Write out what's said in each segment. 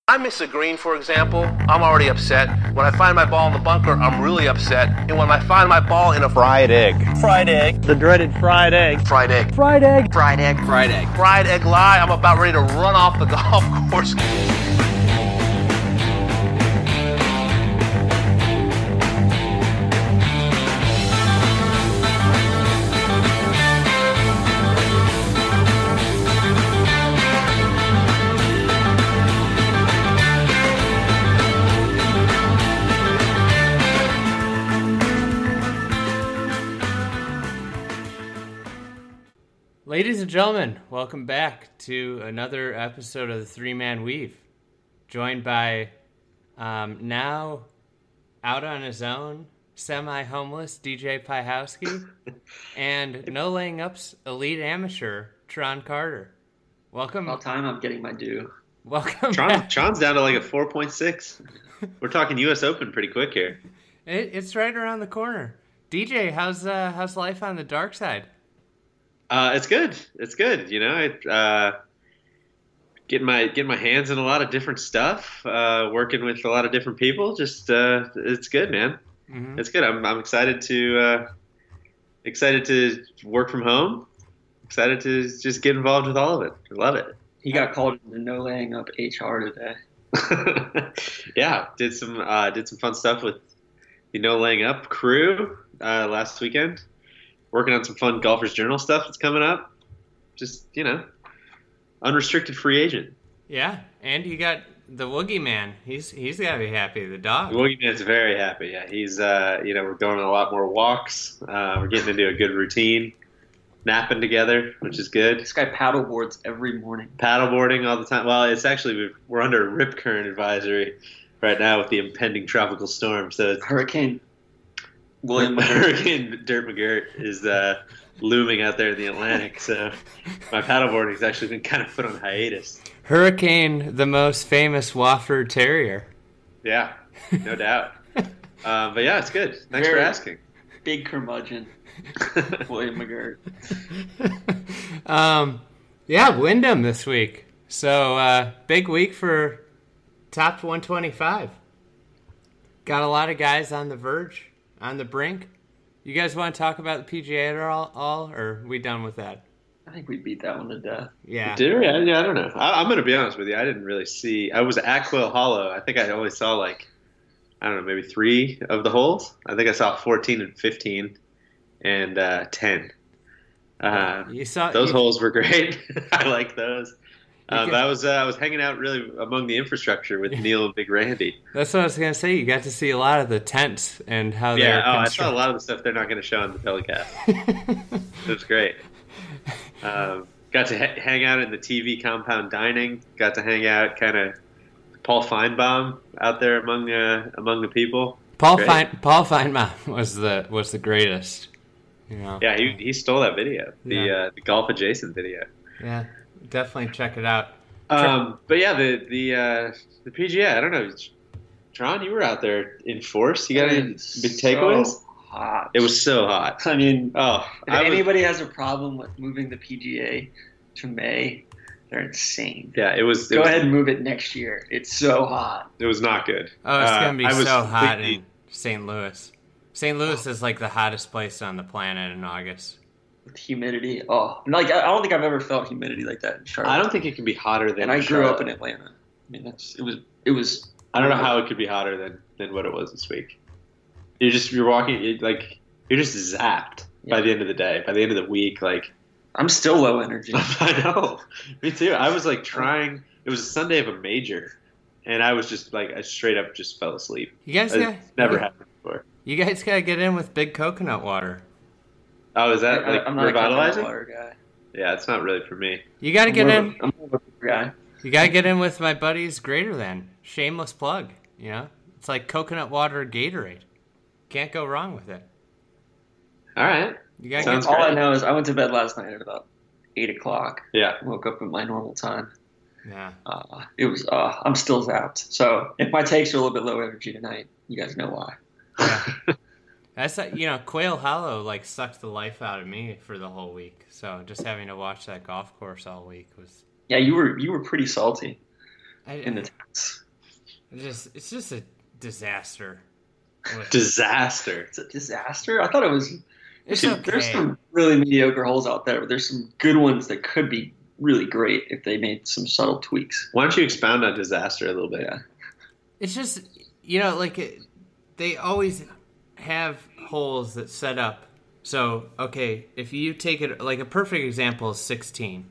I miss a green, for example, I'm already upset. When I find my ball in the bunker, I'm really upset. And when I find my ball in a fried egg. Fried egg. The dreaded fried egg. Fried egg. Fried egg. Fried egg. Fried egg. Fried egg lie, I'm about ready to run off the golf course. Ladies and gentlemen, welcome back to another episode of the Three Man Weave. Joined by now out on his own, semi-homeless DJ Piehowski and No Laying Up's elite amateur, Tron Carter. Welcome. About time I'm getting my due. Welcome. Tron's down to like a 4.6. We're talking U.S. Open pretty quick here. It's right around the corner. DJ, how's life on the dark side? It's good. It's good. You know, getting my hands in a lot of different stuff. Working with a lot of different people. Just it's good, man. Mm-hmm. It's good. I'm excited to work from home. Excited to just get involved with all of it. I love it. He got called into No Laying Up HR today. Yeah, did some fun stuff with the No Laying Up crew last weekend. Working on some fun Golfers Journal stuff that's coming up. Just, you know, unrestricted free agent. Yeah, and you got the Woogie Man. He's got to be happy, the dog. The Woogie Man's very happy, yeah. He's, we're going on a lot more walks. We're getting into a good routine. Napping together, which is good. This guy paddleboards every morning. Paddleboarding all the time. Well, it's actually, we're under a rip current advisory right now with the impending tropical storm. So it's Hurricane Hurricane Dirt McGirt is looming out there in the Atlantic, so my paddleboarding has actually been kind of put on hiatus. Hurricane, the most famous Wofford Terrier. Yeah, no doubt. But yeah, it's good. Thanks for asking. Big curmudgeon, William McGirt. Yeah, Wyndham this week. So big week for top 125. Got a lot of guys on the verge. On the brink. You guys want to talk about the PGA at all, or are we done with that? I think we beat that one to death. Yeah. Did we? Yeah, I don't know. I'm going to be honest with you. I didn't really see. I was at Quail Hollow. I think I only saw maybe 3 of the holes. I think I saw 14 and 15 and 10. Those holes were great. I like those. But I was hanging out really among the infrastructure with Neil and Big Randy. That's what I was going to say. You got to see a lot of the tents and how they're I saw a lot of the stuff they're not going to show on the telecast. It was great. Got to hang out in the TV compound dining. Got to hang out kind of Paul Feinbaum out there among the people. Paul Feinbaum was the greatest. You know? Yeah, he stole that video, the golf adjacent video. Yeah. Definitely check it out. But yeah, the PGA. I don't know, Tron, you were out there in force. You got any big takeaways? Hot. It was so hot. I mean, if anybody has a problem with moving the PGA to May, they're insane. Yeah, it was. Go ahead and move it next year. It's so hot. It was not good. Oh, it's gonna be so hot in St. Louis. St. Louis is like the hottest place on the planet in August. With humidity, I don't think I've ever felt humidity like that in Charlotte. I don't think it can be hotter than. And I grew up in Atlanta. I mean, it was. I don't know how it could be hotter than what it was this week. You're walking, you're just zapped by the end of the day. By the end of the week, I'm still low energy. I know, me too. I was trying. It was a Sunday of a major, and I was just I straight up just fell asleep. You guys never happened before. You guys gotta get in with big coconut water. Oh, is that I'm not revitalizing? A water guy. Yeah, it's not really for me. You gotta get in. I'm more of a guy. You gotta get in with my buddies Greater Than. Shameless plug. You know, it's like coconut water Gatorade. Can't go wrong with it. All right. You gotta all I know is I went to bed last night at about 8:00. Yeah. Woke up at my normal time. Yeah. It was. I'm still zapped. So if my takes are a little bit low energy tonight, you guys know why. Yeah. That's Quail Hollow sucked the life out of me for the whole week. So just having to watch that golf course all week was. Yeah, you were pretty salty in the tents. It's just a disaster. Disaster. It's a disaster. I thought it was. It's okay. There's some really mediocre holes out there, but there's some good ones that could be really great if they made some subtle tweaks. Why don't you expound on disaster a little bit? Yeah. It's just, they always have holes that set up. So, okay, if you take it, like a perfect example is 16.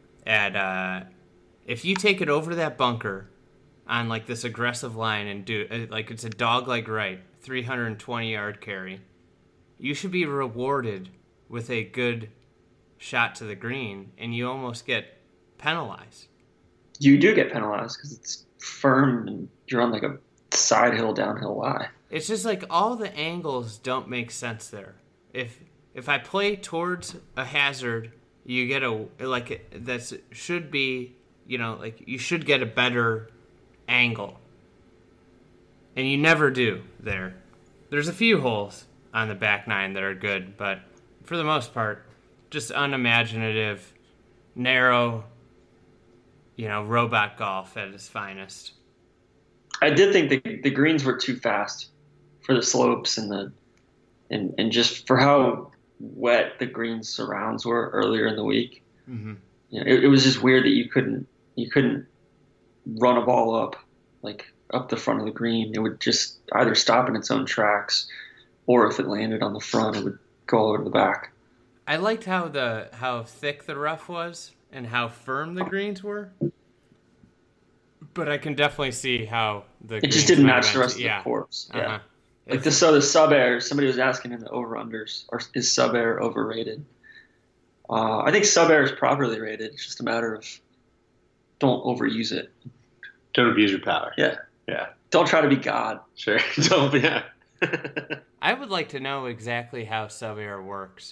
If you take it over that bunker on like this aggressive line and do, like it's a dog-leg right, 320-yard carry, you should be rewarded with a good shot to the green, and you almost get penalized. You do get penalized because it's firm and you're on like a side hill, downhill lie. It's just like all the angles don't make sense there. If I play towards a hazard, you get that should be, you should get a better angle. And you never do there. There's a few holes on the back nine that are good, but for the most part, just unimaginative, narrow, robot golf at its finest. I did think the greens were too fast for the slopes and just for how wet the green surrounds were earlier in the week. Mm-hmm. It was just weird that you couldn't run a ball up the front of the green. It would just either stop in its own tracks, or if it landed on the front, it would go all over the back. I liked how thick the rough was and how firm the greens were. But I can definitely see how it just didn't match the rest of the course. Yeah. Uh-huh. Like the sub air, somebody was asking in the over-unders, or is sub air overrated? I think sub air is properly rated. It's just a matter of don't overuse it. Don't abuse your power. Yeah. Yeah. Don't try to be God. Sure. Don't. Yeah. I would like to know exactly how sub air works.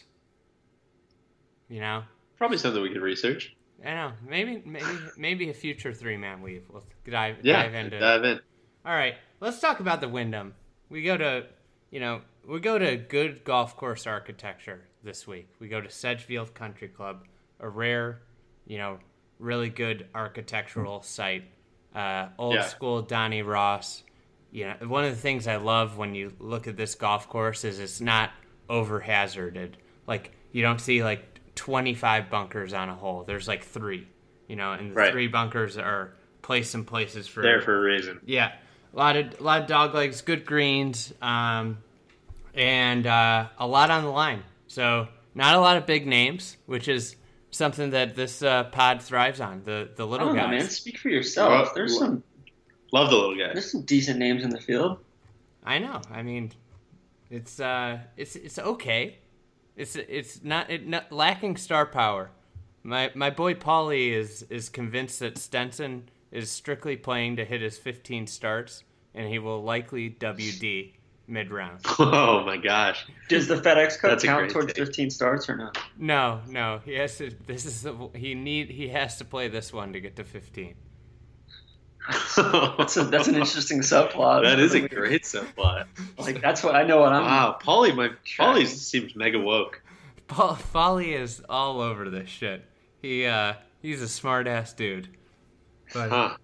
Probably something we could research. I know. Maybe a future 3-man weave. We'll dive into. Dive in. All right. Let's talk about the Wyndham. We go to good golf course architecture this week. We go to Sedgefield Country Club, a rare, really good architectural site. Old school Donnie Ross. One of the things I love when you look at this golf course is it's not over hazarded. Like you don't see like 25 bunkers on a hole. There's like 3, and the 3 bunkers are placed in places for there for a reason. Yeah. A lot of dog legs, good greens, and a lot on the line. So not a lot of big names, which is something that this pod thrives on. The little guys. Man, speak for yourself. Love the little guys. There's some decent names in the field. I know. I mean, it's okay. It's not lacking star power. My boy Paulie is convinced that Stenson is strictly playing to hit his 15 starts, and he will likely WD mid-round. Oh my gosh! Does the FedEx Cup count towards 15 starts or no? No. He has to. He has to play this one to get to 15. That's an interesting subplot. That is a great subplot. Like that's what I know. What I'm. Wow, Paulie seems mega woke. Paulie is all over this shit. He's a smart ass dude. But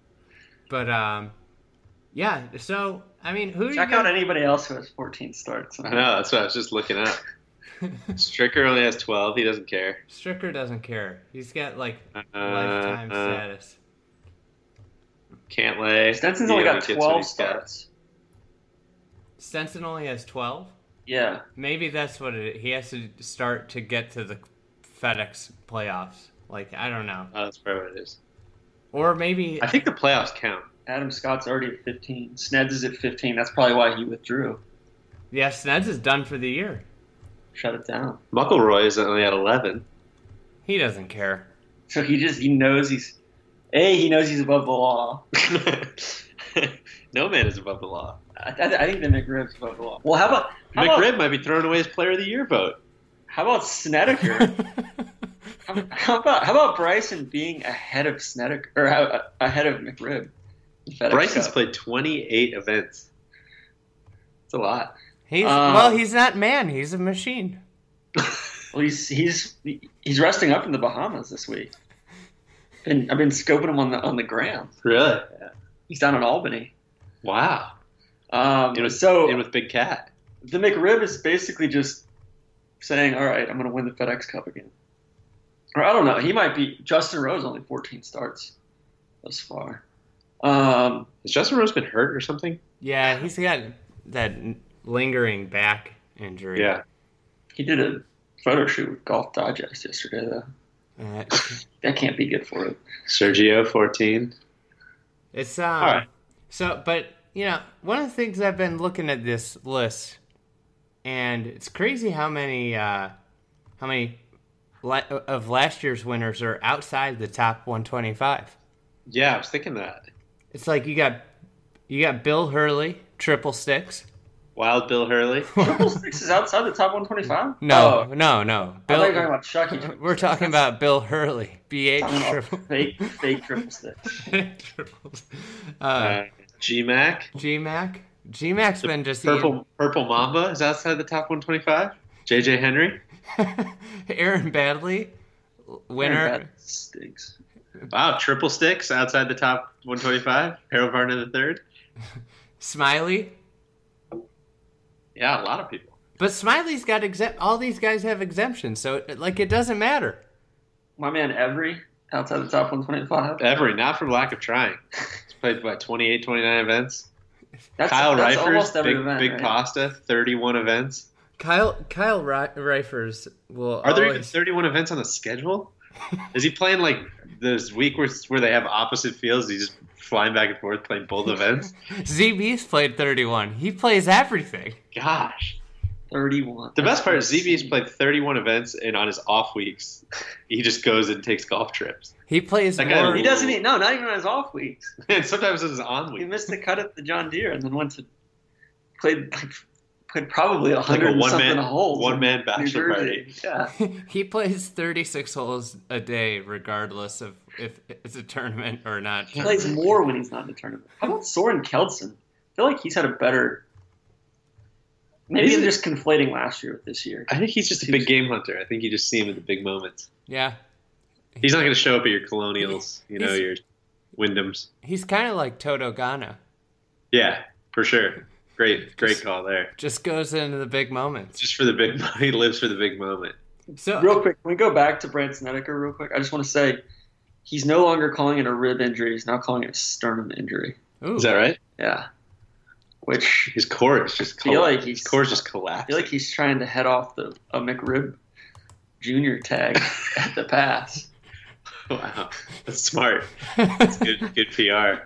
yeah. So I mean, check out anybody else who has 14 starts? I know, that's what I was just looking up. Stricker only has 12. He doesn't care. Stricker doesn't care. He's got like lifetime status. Cantlay. Stenson's only got 12 starts. Stenson only has 12? Yeah. Maybe that's what he has to start to get to the FedEx playoffs. Like, I don't know. Oh, that's probably what it is. Or maybe... I think the playoffs count. Adam Scott's already at 15. Sneds is at 15. That's probably why he withdrew. Yeah, Sneds is done for the year. Shut it down. McIlroy is only at 11. He doesn't care. So he knows he's above the law. No man is above the law. I think the McRib's above the law. Well, how about McRib might be throwing away his Player of the Year vote. How about Snedeker? how about Bryson being ahead of Snedeker or ahead of McRib? Bryson's played 28 events. It's a lot. He's not man. He's a machine. Well, he's resting up in the Bahamas this week. And I've been scoping him on the gram. Really? Yeah. He's down in Albany. Wow. In with Big Cat. The McRib is basically just saying, all right, I'm going to win the FedEx Cup again. Or I don't know. He might be. Justin Rose only 14 starts thus far. Has Justin Rose been hurt or something? Yeah, he's got that lingering back injury. Yeah. He did a photo shoot with Golf Digest yesterday, though. That can't be good for it. Sergio, 14. It's all right. So, but one of the things I've been looking at this list, and it's crazy how many of last year's winners are outside the top 125. Yeah, I was thinking that. It's like you got Bill Hurley, triple sticks. Wild Bill Hurley. Triple sticks is outside the top 125? No. Bill, I thought you were talking about Chucky. We're talking about Bill Hurley. BH triple. Fake triple sticks. GMAC. GMAC's been just Purple Mamba is outside the top 125. JJ Henry. Aaron Badley, winner. Sticks. Wow, triple sticks outside the top 125. Harold Varner III. Smiley. Yeah, a lot of people. But Smiley's got all these guys have exemptions, so it doesn't matter. My man Every outside the top 125. Every, not from lack of trying. He's played by 28, 29 events. That's Reifers, almost every event, Big right? Pasta, 31 events. Kyle Reifers will. Are there even 31 events on the schedule? Is he playing like this week where they have opposite fields? He's just flying back and forth playing both events. ZB's played 31. He plays everything. Gosh. 31. The best part is ZB's played 31 events, and on his off weeks, he just goes and takes golf trips. He plays That more. guy- He doesn't even, not even on his off weeks. And sometimes it's his on He week. missed the cut at the John Deere and then went to played probably 100 Like a and something holes. one-man in bachelor New party. Jersey. Yeah. He plays 36 holes a day, regardless of if it's a tournament or not. He plays more when he's not in the tournament. How about Soren Keldson? I feel like he's had a better. Maybe I'm just conflating last year with this year. I think he's just a big game hunter. I think you just see him at the big moments. Yeah. He's not going to show up at your Colonials, He's- your Wyndhams. He's kind of like Toto Ghana. Yeah, for sure. Great call there. Just goes into the big moments. Just for the big moment. He lives for the big moment. So Real quick, can we go back to Brandt Snedeker real quick? I just want to say he's no longer calling it a rib injury. He's now calling it a sternum injury. Ooh. Is that right? Yeah. Which His core is just feel like his core is just I collapsing. feel like he's trying to head off a McRib Junior tag at the pass. Wow, that's smart. That's good PR.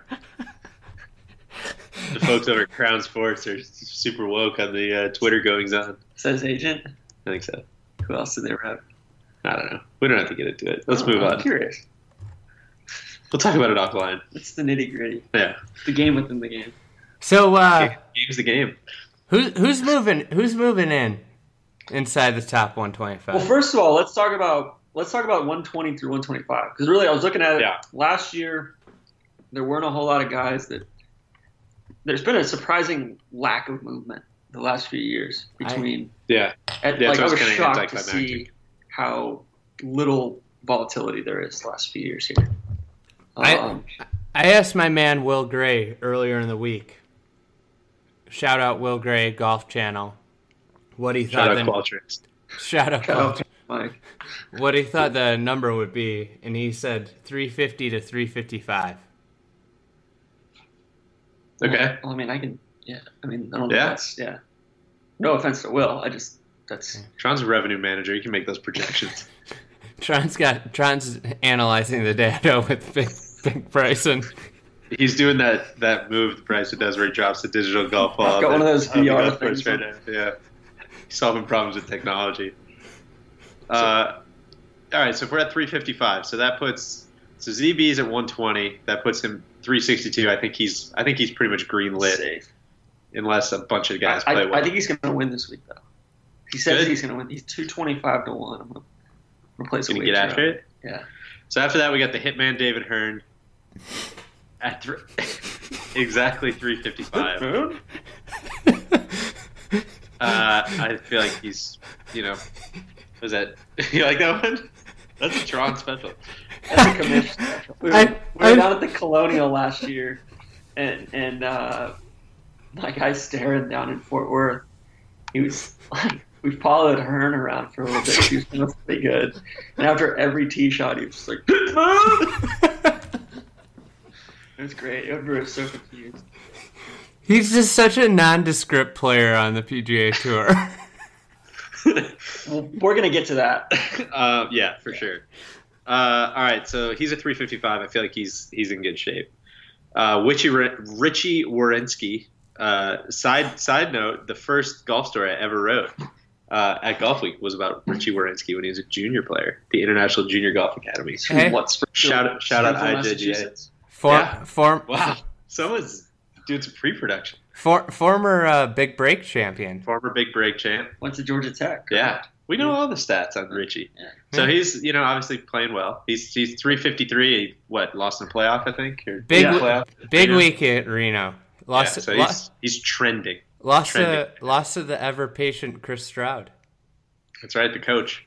The folks over at Crown Sports are super woke on the Twitter goings on. Says agent. I think so. Who else did they rep? I don't know. We don't have to get into it. Let's move I'm on. curious. We'll talk about it offline. It's the nitty gritty. Yeah. The game within the game. So Game's the game. who's moving in inside the top 125? Well, first of all, let's talk about 120 through 125 because really I was looking at it last year. There weren't a whole lot of guys that. There's been a surprising lack of movement the last few years between. Yeah. I so was it's kinda shocked to anticlimactic. see how little volatility there is the last few years here. I asked my man Will Gray earlier in the week. Shout out Will Gray, Golf Channel. What he thought. Shout out Qualtrics. Shout out Shout Qualtrics. out Mike. What he thought the number would be, and he said 350 to 355. Okay. Well, I mean, I don't know. Yeah. That's, no offense to Will. That's. Tron's a revenue manager. You can make those projections. Tron's analyzing the data with Big Bryson. He's doing that move Bryson does where he drops the digital golf ball. Got one of those on the VR golf course things. right now. Yeah. He's solving problems with technology. All right, so if we're at 355, so that puts ZB's at 120. That puts him 362. I think he's pretty much green lit, Safe. unless a bunch of guys play well. I think he's going to win this week, though. He says Good. he's going to win. He's 225 to 1. I'm going to place a Gonna wager get after on it. Yeah. So after that, we got the hitman David Hearn at exactly 355. I feel like he's, was that you like that one? That's a Tron special. That's a commission special. We were down at the Colonial last year, and my guy Starren down in Fort Worth, he was like, we followed Hearn around for a little bit. He was feeling pretty good. And after every tee shot, he was just like, it was great. Everybody was so confused. He's just such a nondescript player on the PGA Tour. Well, we're going to get to that. Yeah, for sure. All right, so he's a 355. I feel like he's in good shape. Richie Warinsky. Side note: the first golf story I ever wrote at Golf Week was about Richie Warinsky when he was a junior player, the International Junior Golf Academy. Hey. Shout out IJGA. Wow, Someone's doing some pre-production. Former Big Break champion. Former Big Break champ. Went to Georgia Tech. Yeah. We know all the stats on Richie. Yeah. So he's, obviously playing well. He's 353. Lost in a playoff, I think? Or Big week at Reno. He's trending. Lost to the ever-patient Chris Stroud. That's right, the coach.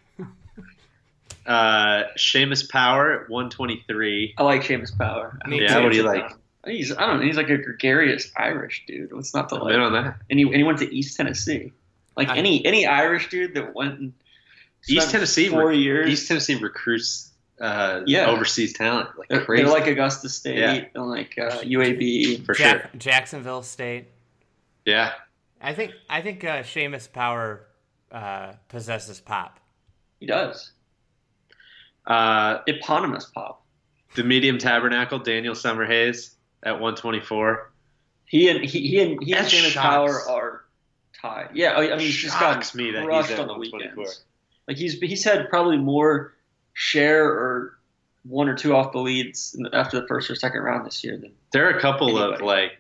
Seamus Power at 123. I like Seamus Power. What do you like? He's like a gregarious Irish dude. What's not to like? On that. And he went to East Tennessee. Any Irish dude that went and East Tennessee 4 years. East Tennessee recruits overseas talent like crazy. They're like Augusta State and like UAB for sure. Jacksonville State. Yeah. I think Seamus Power possesses pop. He does. Eponymous pop. The medium tabernacle, Daniel Summerhays at 124. He and Seamus Power are tied. Yeah, I mean, he's just got crushed on the weekends. Like he's had probably more share or one or two off the leads after the first or second round this year than there are a couple anybody.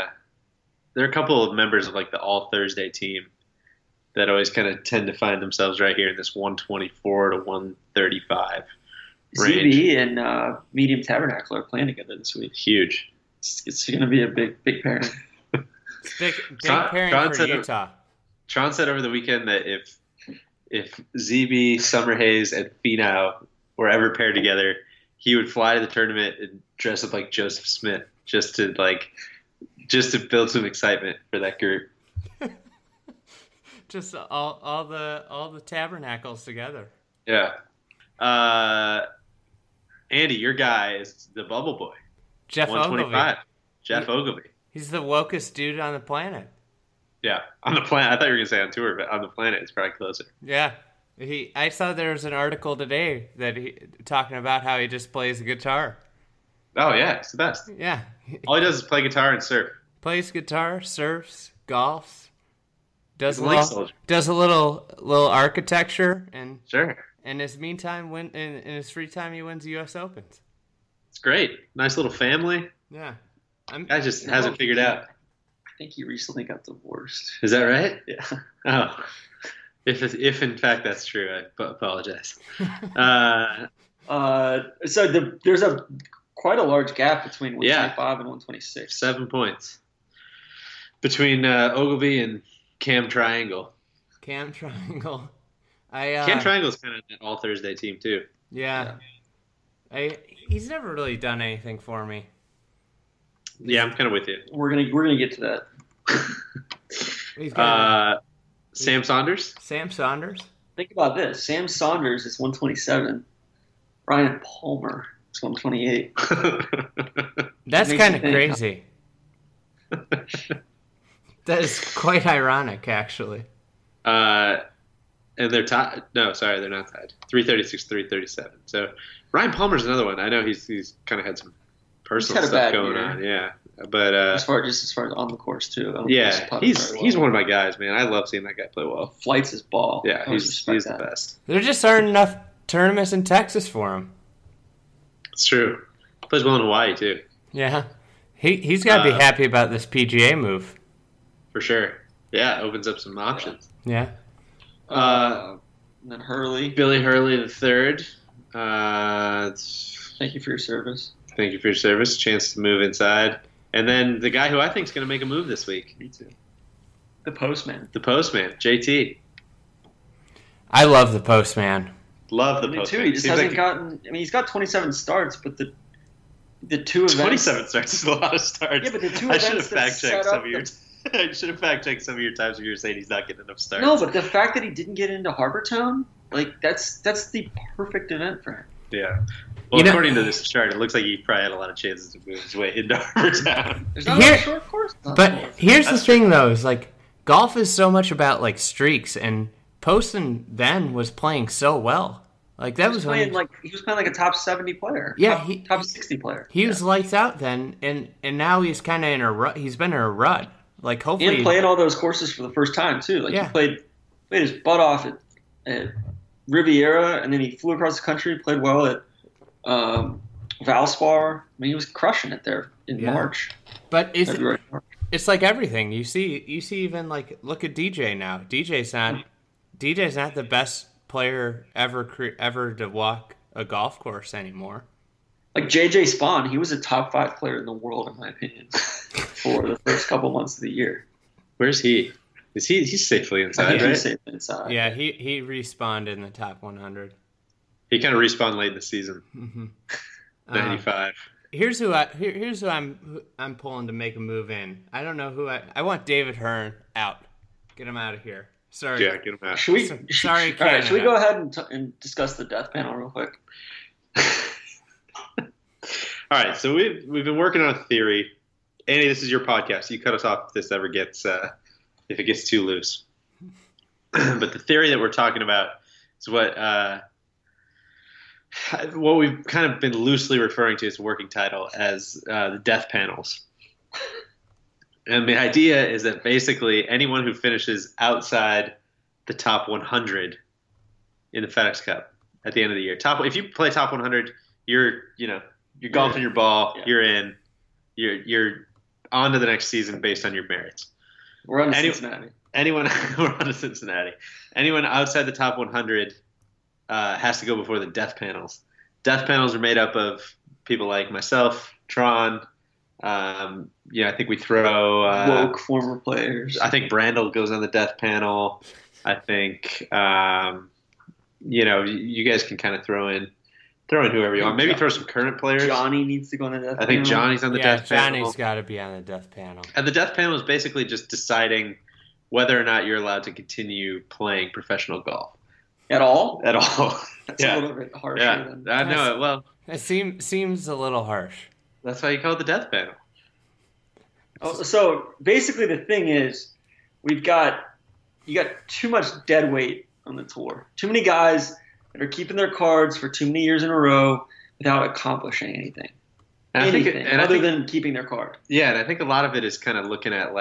of members of like the All Thursday team that always kind of tend to find themselves right here in this 124 to 135 range. ZB and Medium Tabernacle are playing together this week. Huge. It's going to be a big pairing. Big pairing for Utah. Tron said over the weekend that if ZB, Summerhays, and Finau were ever paired together, he would fly to the tournament and dress up like Joseph Smith just to build some excitement for that group. Just all the tabernacles together. Yeah. Andy, your guy is the bubble boy. Jeff 125. Ogilvy. Jeff Ogilvy. He's the wokest dude on the planet. Yeah, on the planet. I thought you were going to say on tour, but on the planet, it's probably closer. Yeah. I saw there was an article today that talking about how he just plays the guitar. Oh, yeah. It's the best. Yeah. All he does is play guitar and surf. Plays guitar, surfs, golfs, does a little architecture, and sure. In his meantime, in his free time, he wins U.S. Opens. It's great. Nice little family. Yeah. Guy just hasn't figured out. I think he recently got divorced. Is that right? Yeah. Oh. If in fact that's true, I apologize. So there's quite a large gap between 125 and 126. 7 points between Ogilvy and Cam Triangle. Cam Triangle. Cam Triangle's kind of an all Thursday team too. Yeah. He's never really done anything for me. Yeah, I'm kind of with you. We're gonna get to that. Sam Saunders. Sam Saunders. Think about this. Sam Saunders is 127. Ryan Palmer is 128. That's kind of crazy. That is quite ironic, actually. And they're tied. No, sorry, they're not tied. 336, 337. So Ryan Palmer's another one. I know he's kind of had some personal stuff going on. Yeah, but as far as on the course too. Yeah, he's one of my guys, man. I love seeing that guy play well. Flights his ball. Yeah, he's the best. There just aren't enough tournaments in Texas for him. It's true. Plays well in Hawaii too. Yeah, he's got to be happy about this PGA move. For sure. Yeah, it opens up some options. Yeah. And then Hurley. Billy Hurley III. Thank you for your service. Thank you for your service. Chance to move inside. And then the guy who I think is going to make a move this week. Me too. The Postman. The Postman, JT. I love the Postman. Love the Me Postman. too. He just hasn't gotten. I mean, he's got 27 starts, but the two events. 27 starts is a lot of starts. Yeah, but the two I events should have fact checked some of your. I should have fact checked some of your times where you were saying he's not getting enough starts. No, but the fact that he didn't get into Harbortown, like that's the perfect event for him. Yeah. Well, according to this chart, it looks like he probably had a lot of chances to move his way into Harbortown. There's not a lot of short course. But here's the thing, though, is like golf is so much about like streaks, and Poston then was playing so well. Like that was playing he was playing like a top 70 player. Yeah, top 60 player. He was lights out then, and now he's kind of in a rut. He's been in a rut. Like hopefully, and playing all those courses for the first time too. Like he played his butt off at Riviera, and then he flew across the country, played well at Valspar. I mean, he was crushing it there in March. But it's like everything you see even like look at DJ now. DJ's not the best player ever to walk a golf course anymore. Like JJ Spawn, he was a top 5 player in the world in my opinion for the first couple months of the year. Where's he? He's safely inside, right? He's safely inside. Yeah, he respawned in the top 100. He kind of respawned late in the season. Mm-hmm. 95. Here's who I'm pulling to make a move in. I don't know who I want. David Hearn out. Get him out of here. Sorry. Yeah, get him out. Should we? Sorry, all right. Should we go ahead and discuss the death panel real quick? All right. So we've been working on a theory. Andy, this is your podcast. You cut us off if this ever gets if it gets too loose. But the theory that we're talking about is what we've kind of been loosely referring to as a working title as the death panels. And the idea is that basically anyone who finishes outside the top 100 in the FedEx Cup at the end of the year, if you play top 100, you're golfing your ball, you're in, you're on to the next season based on your merits. We're on to Cincinnati. We're on to Cincinnati. Anyone outside the top 100 has to go before the death panels. Death panels are made up of people like myself, Tron. I think we throw woke former players. I think Brandel goes on the death panel. I think you guys can kind of throw in whoever you want. Maybe throw some current players. Johnny needs to go on the death panel. I think Johnny's on the death panel. Johnny's got to be on the death panel. And the death panel is basically just deciding whether or not you're allowed to continue playing professional golf. At all? At all. That's a little bit harsher. Yeah, I know it. Well, it seems a little harsh. That's why you call it the death panel. Oh, so basically, the thing is, you got too much dead weight on the tour. Too many guys that are keeping their cards for too many years in a row without accomplishing anything. Other than keeping their card. Yeah, and I think a lot of it is kind of looking at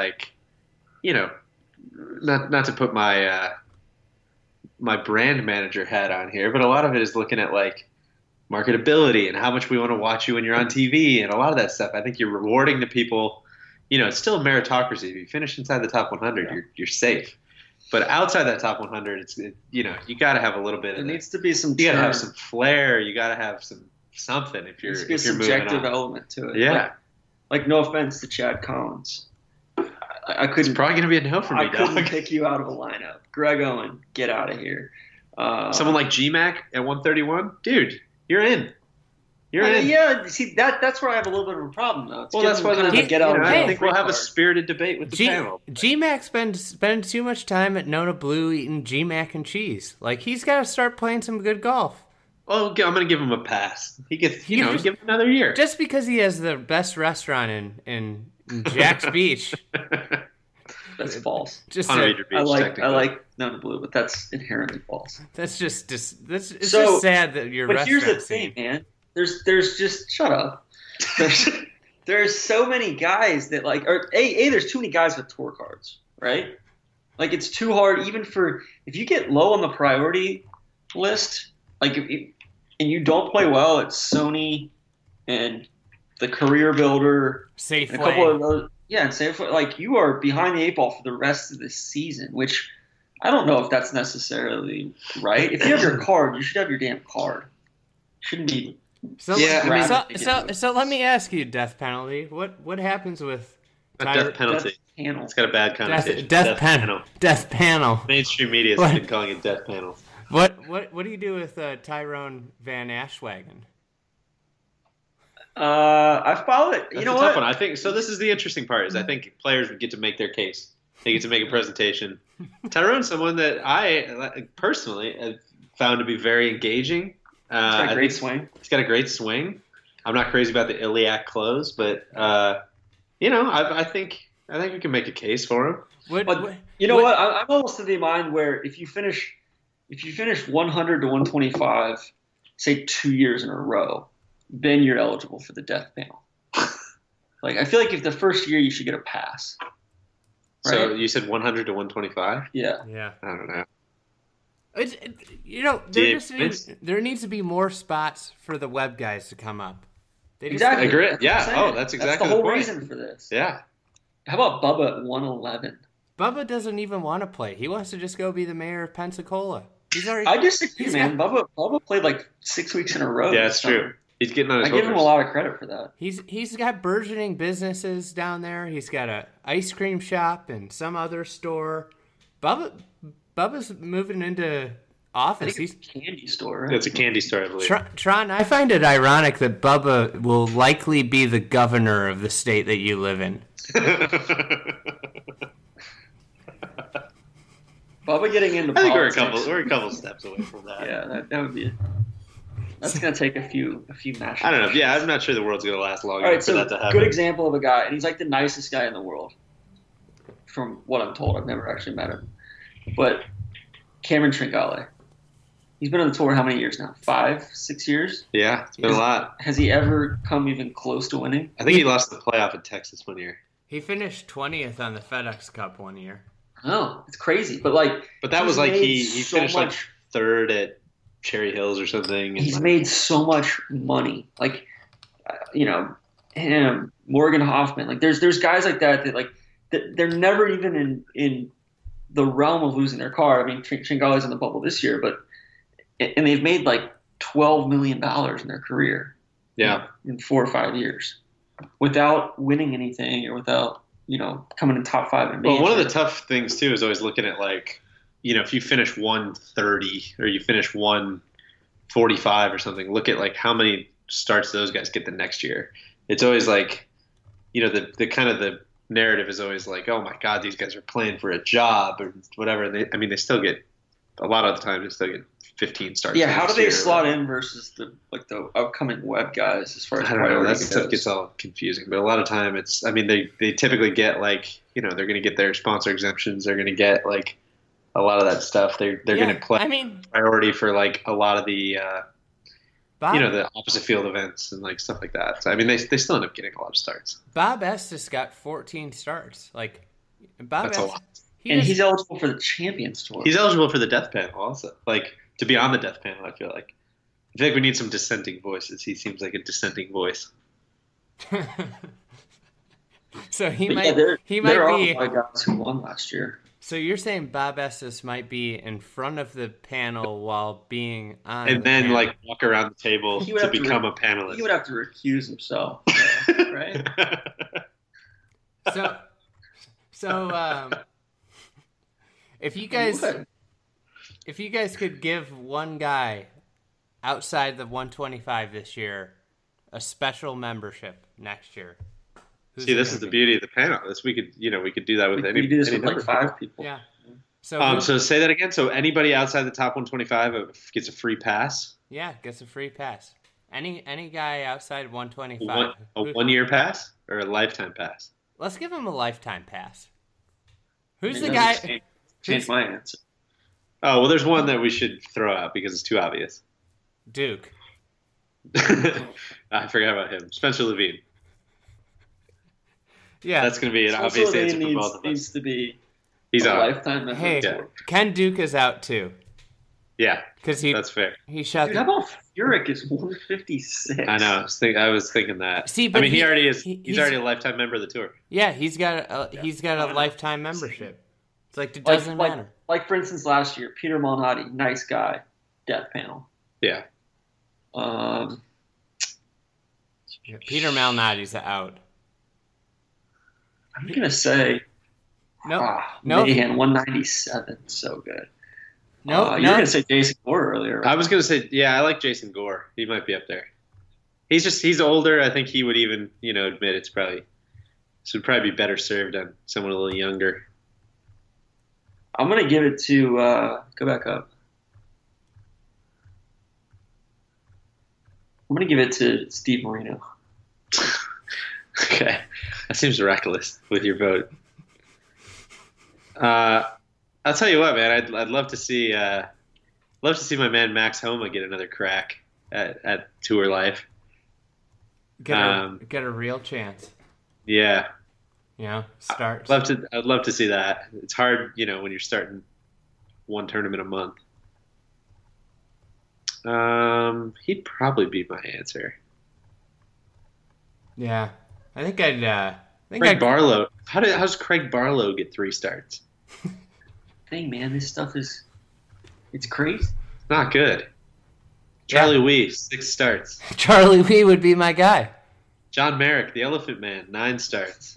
not to put my my brand manager hat on here, but a lot of it is looking at marketability and how much we want to watch you when you're on TV and a lot of that stuff. I think you're rewarding the people. It's still a meritocracy. If you finish inside the top 100, you're safe. But outside that top 100, you got to have a little bit. There needs to be some. You got to have some flair. You got to have something if you're moving on. Subjective element to it. Yeah. Like no offense to Chad Collins, I couldn't. It's probably going to be a no for me. I couldn't pick you out of a lineup. Greg Owen, get out of here. Someone like GMAC at 131, dude, you're in. You're in. Yeah, see that's where I have a little bit of a problem though. Well, that's why I get out. I think we'll have a spirited debate with the panel. GMAC spends too much time at Nona Blue eating GMAC and cheese. He's got to start playing some good golf. Well, I'm going to give him a pass. He gets, give him another year. Just because he has the best restaurant in Jack's Beach. That's false. Beach, I like Nona Blue, but that's inherently false. That's just just sad that your. But here's the thing, man. There's just shut up. There's so many guys that there's too many guys with tour cards, right? It's too hard even if you get low on the priority list, and you don't play well at Sony and the Career Builder, Safeway, and a couple of those, and Safeway, you are behind the 8 ball for the rest of the season, which I don't know if that's necessarily right. If you have your card, you should have your damn card. Shouldn't be. So let me ask you, death penalty. What happens with death penalty? Panel. It's got a bad connotation. Death panel. Death panel. Mainstream media has been calling it death panel. What do you do with Tyrone Van Ashwagen? I follow it. That's You know a tough what? one. I think so. This is the interesting part. Is I think players would get to make their case. They get to make a presentation. Tyrone's someone that I personally have found to be very engaging. He's got a I great think swing. He's got a great swing. I'm not crazy about the iliac close, but I think we can make a case for him. But you know what? I'm almost of the mind where if you finish 100 to 125, say 2 years in a row, then you're eligible for the death panel. Like I feel like if the first year you should get a pass. So Right? you said 100 to 125? Yeah. Yeah. I don't know. There needs to be more spots for the web guys to come up. They just Exactly. I agree. That's what I'm Yeah. saying. Oh, that's exactly the whole point. reason for this. Yeah. How about Bubba at 111? Bubba doesn't even want to play. He wants to just go be the mayor of Pensacola. He's already. I disagree, he's man. Bubba played like 6 weeks in a row. Yeah, this it's summer. true. He's getting on his I give him a hookers. lot of credit for that. He's got burgeoning businesses down there. He's got a ice cream shop and some other store. Bubba's moving into I office. think it's a candy store. Right? It's a candy store, I believe. Tron, I find it ironic that Bubba will likely be the governor of the state that you live in. Bubba getting into I think politics. we're a couple steps away from that. Yeah, that would be. That's gonna take a few matches. I don't know. Yeah, I'm not sure the world's gonna last long All enough right, for so that to happen. good example of a guy, and he's like the nicest guy in the world, from what I'm told. I've never actually met him, but Cameron Tringale. He's been on the tour how many years now? 5, 6 years? Yeah, it's been a lot. Has he ever come even close to winning? I think he lost the playoff in Texas one year. He finished 20th on the FedEx Cup one year. No, it's crazy. But like, But that he's was like made he so finished like much- third at Cherry Hills or something. and He's like- made so much money. Like, him, Morgan Hoffman. Like, there's guys like that like that they're never even in the realm of losing their car. I mean, Tringale's in the bubble this year, and they've made like $12 million in their career. Yeah. In 4 or 5 years, without winning anything or without coming in top 5 in a major. Well, one of the tough things too is always looking at like, if you finish 130 or you finish 145 or something, look at like how many starts those guys get the next year. It's always like, the kind of the narrative is always like, oh my God, these guys are playing for a job or whatever. And they still get a lot of the time. They still get 15 starts. Yeah, how do next they year. slot in versus the upcoming web guys as far as I don't know. priority That stuff goes? gets all confusing. But a lot of time it's, they typically get like, they're going to get their sponsor exemptions. They're going to get like a lot of that stuff. They're going to play priority for like a lot of the, Bob, the opposite field events and like stuff like that. So, they still end up getting a lot of starts. Bob Estes got 14 starts. Like, Bob That's a Estes, lot. He's eligible for the Champions Tour. He's eligible for the death panel also. Like, to be on the death panel, I feel like we need some dissenting voices. He seems like a dissenting voice. So he But might there be. are a lot of guys who won last year. So you're saying Bob Estes might be in front of the panel while being on, And the then panel. like walk around the table He would to have to become a panelist. He would have to recuse himself, right? So, if you guys could give one guy outside the 125 this year a special membership next year, who's See, it this gonna is the be? beauty of the panel. We could do that with We do this any with like number. 5 people. Yeah. So, So say that again. So anybody outside the top 125 gets a free pass. yeah, gets a free pass. Any guy outside 125. A 1 year pass or a lifetime pass? Let's give him a lifetime pass. Who's Maybe the that guy? would change my answer. Oh well, there's one that we should throw out because it's too obvious. Duke. I forgot about him. Spencer Levine. Yeah. That's going to be an Spencer obvious Levine answer for both of us. needs to be He's a out. lifetime member. Hey, Yeah. Ken Duke is out too Yeah, because that's fair. he shot. Dude, how about Furyk is 156? I know. I was thinking that. See, but he already is. he's He's already a lifetime member of the tour. Yeah, he's got a lifetime membership. It's like it doesn't matter. Like for instance, last year, Peter Malnati, nice guy, death panel. Yeah. Peter Malnati's out. I'm gonna say No, Mahan 197, so good. no. You were gonna say Jason Gore earlier. I was going to say, yeah, I like Jason Gore. He might be up there. he's older. I think he would even admit this would probably be better served on someone a little younger. I'm gonna give it to go back up. I'm gonna give it to Steve Marino. Okay, that seems reckless with your vote. I'll tell you what, man. I'd love to see my man Max Homa get another crack at tour life. Get a real chance. Yeah. Start. I'd love to see that. It's hard, when you're starting one tournament a month. He'd probably be my answer. Yeah, I think I'd. Craig Barlow. How's Craig Barlow get 3 starts? Dang, man, this stuff it's crazy. Not good. Charlie Wee, 6 starts. Charlie Wee would be my guy. John Merrick, the Elephant Man, 9 starts.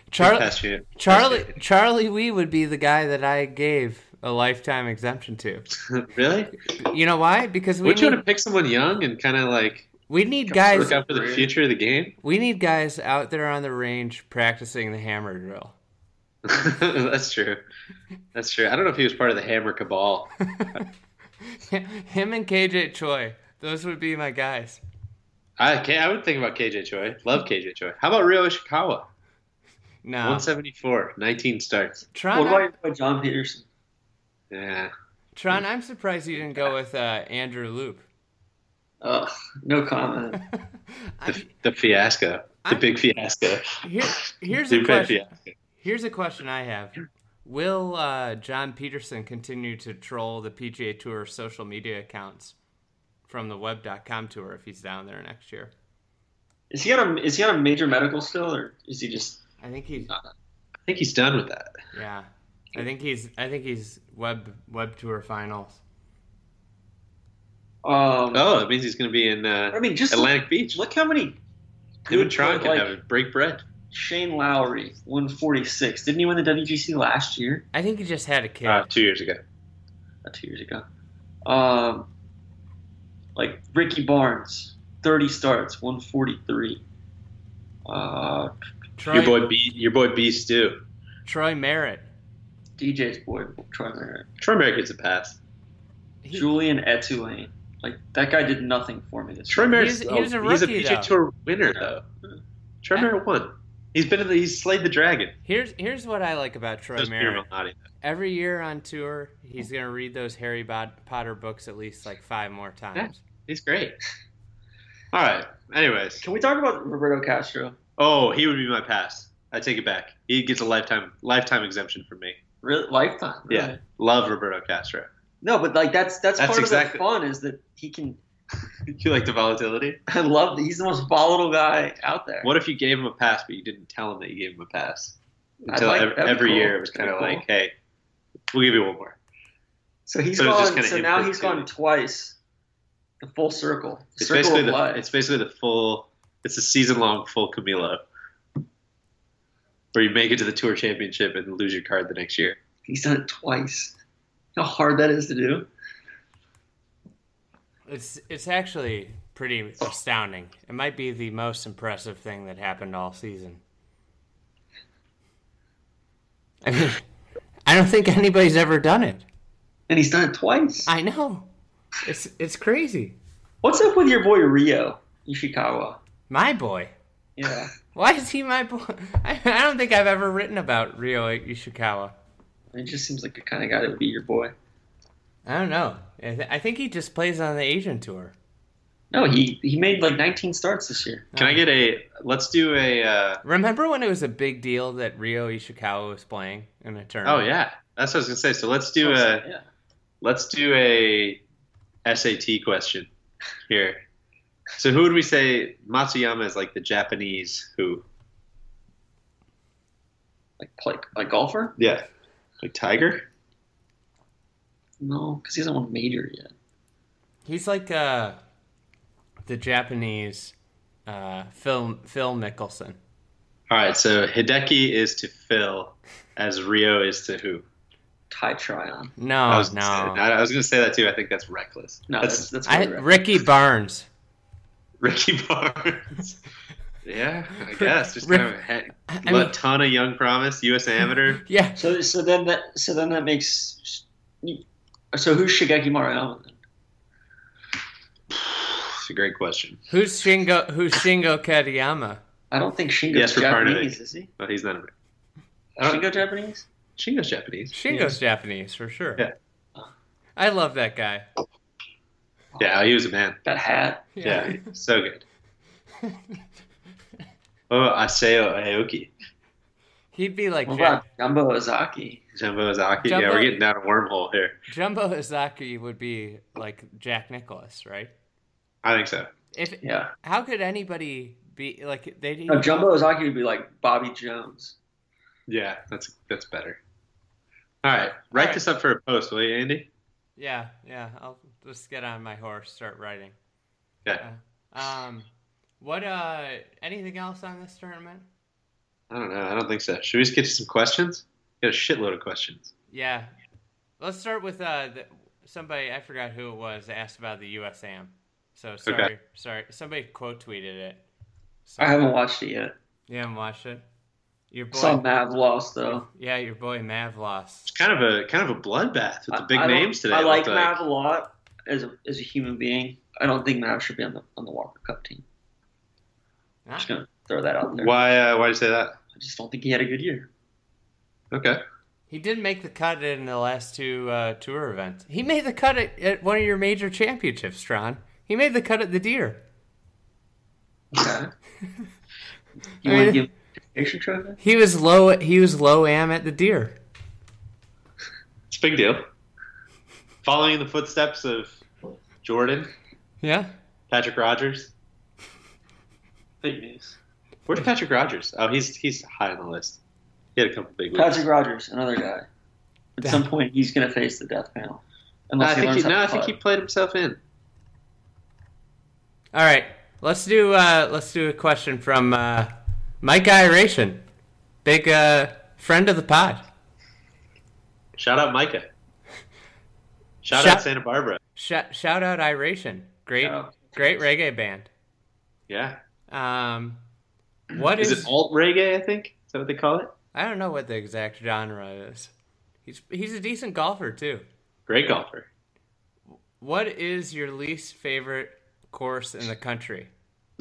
Charlie Wee would be the guy that I gave a lifetime exemption to. Really? You know why? Because would you want to pick someone young and kind of we need guys look out for the future of the game? We need guys out there on the range practicing the hammer drill. That's true. I don't know if he was part of the Hammer Cabal. Him and KJ Choi, those would be my guys. I would think about KJ Choi. Love KJ Choi. How about Ryo Ishikawa? No. 174, 19 starts. What about John Peterson? Yeah. Tron, I'm surprised you didn't go with Andrew Loop. No comment. The fiasco. The big fiasco. Here's a question. Here's a question I have. Will John Peterson continue to troll the PGA Tour social media accounts from the web.com tour if he's down there next year? Is he on a major medical still, or is he just? I think he's done with that. Yeah, I think he's web tour finals. It means he's going to be in Atlantic Beach. Look how many. Him and Tron can have it. Break bread. Shane Lowry, 146. Didn't he win the WGC last year? I think he just had a kid. 2 years ago. 2 years ago. Ricky Barnes, 30 starts, 143. Your boy B Stu. Troy Merritt. DJ's boy, Troy Merritt. Troy Merritt gets a pass. Julian Etulain. That guy did nothing for me this year. Troy Merritt. He's a rookie, he's a PGA Tour winner, though. Troy Merritt won. He's slayed the dragon. Here's what I like about Troy Merritt. Every year on tour, he's gonna read those Harry Potter books at least 5 more times. Yeah, he's great. All right. Anyways, can we talk about Roberto Castro? Oh, he would be my pass. I take it back. He gets a lifetime exemption from me. Really? Lifetime? Really? Yeah. Love Roberto Castro. No, but that's part of the fun is that he can. You like the volatility? I love. He's the most volatile guy out there. What if you gave him a pass, but you didn't tell him that you gave him a pass? Until every year it was kind of like, hey, we'll give you one more. So he's gone. So now he's gone twice. The full circle. It's basically the full. It's a season-long full Camilo, where you make it to the Tour Championship and lose your card the next year. He's done it twice. How hard that is to do. It's actually pretty astounding. It might be the most impressive thing that happened all season. I mean, I don't think anybody's ever done it. And he's done it twice. I know. It's crazy. What's up with your boy Ryo Ishikawa? My boy? Yeah. Why is he my boy? I don't think I've ever written about Ryo Ishikawa. It just seems like the kind of guy that would be your boy. I don't know. I think he just plays on the Asian tour. No, he made 19 starts this year. Can I get let's do a... Remember when it was a big deal that Ryo Ishikawa was playing in a tournament? Oh, yeah. That's what I was going to say. So let's do a SAT question here. So who would we say Matsuyama is the Japanese who? Like golfer? Yeah. Like Tiger? No, because he hasn't won a major yet. He's like the Japanese Phil Mickelson. All right, so Hideki is to Phil as Ryo is to who? Ty Tryon. No. I was going to say that too. I think that's reckless. No, that's Ricky Barnes. Ricky Barnes. Yeah, I guess just kind of a ton of young promise. U.S. Amateur. Yeah. So then that makes. So who's Shigeki Maruyama then? It's a great question. Who's Shingo Katayama? I don't think Shingo's Yes, for Japanese, Parnevik. is he? But he's not a. Shingo Japanese? Shingo's Japanese. Shingo's Japanese for sure. Yeah. I love that guy. Yeah, he was a man. That hat. Yeah, so good. Oh, Aseo Aoki. He'd be like What about Jumbo Ozaki? Jumbo Ozaki. Yeah, we're getting down a wormhole here. Jumbo Ozaki would be like Jack Nicklaus, right? I think so. Yeah. How could anybody be like they? No, Jumbo Ozaki would be like Bobby Jones. Yeah, that's better. All right, write this up for a post, will you, Andy? Yeah. I'll just get on my horse, start writing. Okay. What? Anything else on this tournament? I don't know. I don't think so. Should we just get to some questions? Got a shitload of questions. Yeah. Let's start with somebody. I forgot who it was. Asked about the USAM. So sorry. Somebody quote tweeted it. So, I haven't watched it yet. You haven't watched it? Your boy. Saw Mav lost though. Yeah, your boy Mav lost. It's kind of a bloodbath with the big names today. I like Mav a lot as a human being. I don't think Mav should be on the Walker Cup team. I'm just gonna throw that out there. Why do you say that? I just don't think he had a good year. Okay. He didn't make the cut in the last two tour events. He made the cut at one of your major championships, Tron. He made the cut at the Deer. Okay. You want to give a trophy? He was low am at the Deer. It's a big deal. Following in the footsteps of Jordan. Yeah. Patrick Rogers. Big news. Where's Patrick Rogers? Oh, he's high on the list. He had a couple big wins. Patrick Rogers, another guy. At some point, he's going to face the death panel. I think he played himself in. All right, let's do a question from Mike Iration, big friend of the pod. Shout out Micah. Shout out Santa Barbara. Shout out Iration, great reggae band. Yeah. What is it? Alt reggae, I think. Is that what they call it? I don't know what the exact genre is. He's a decent golfer too. Great golfer. What is your least favorite course in the country?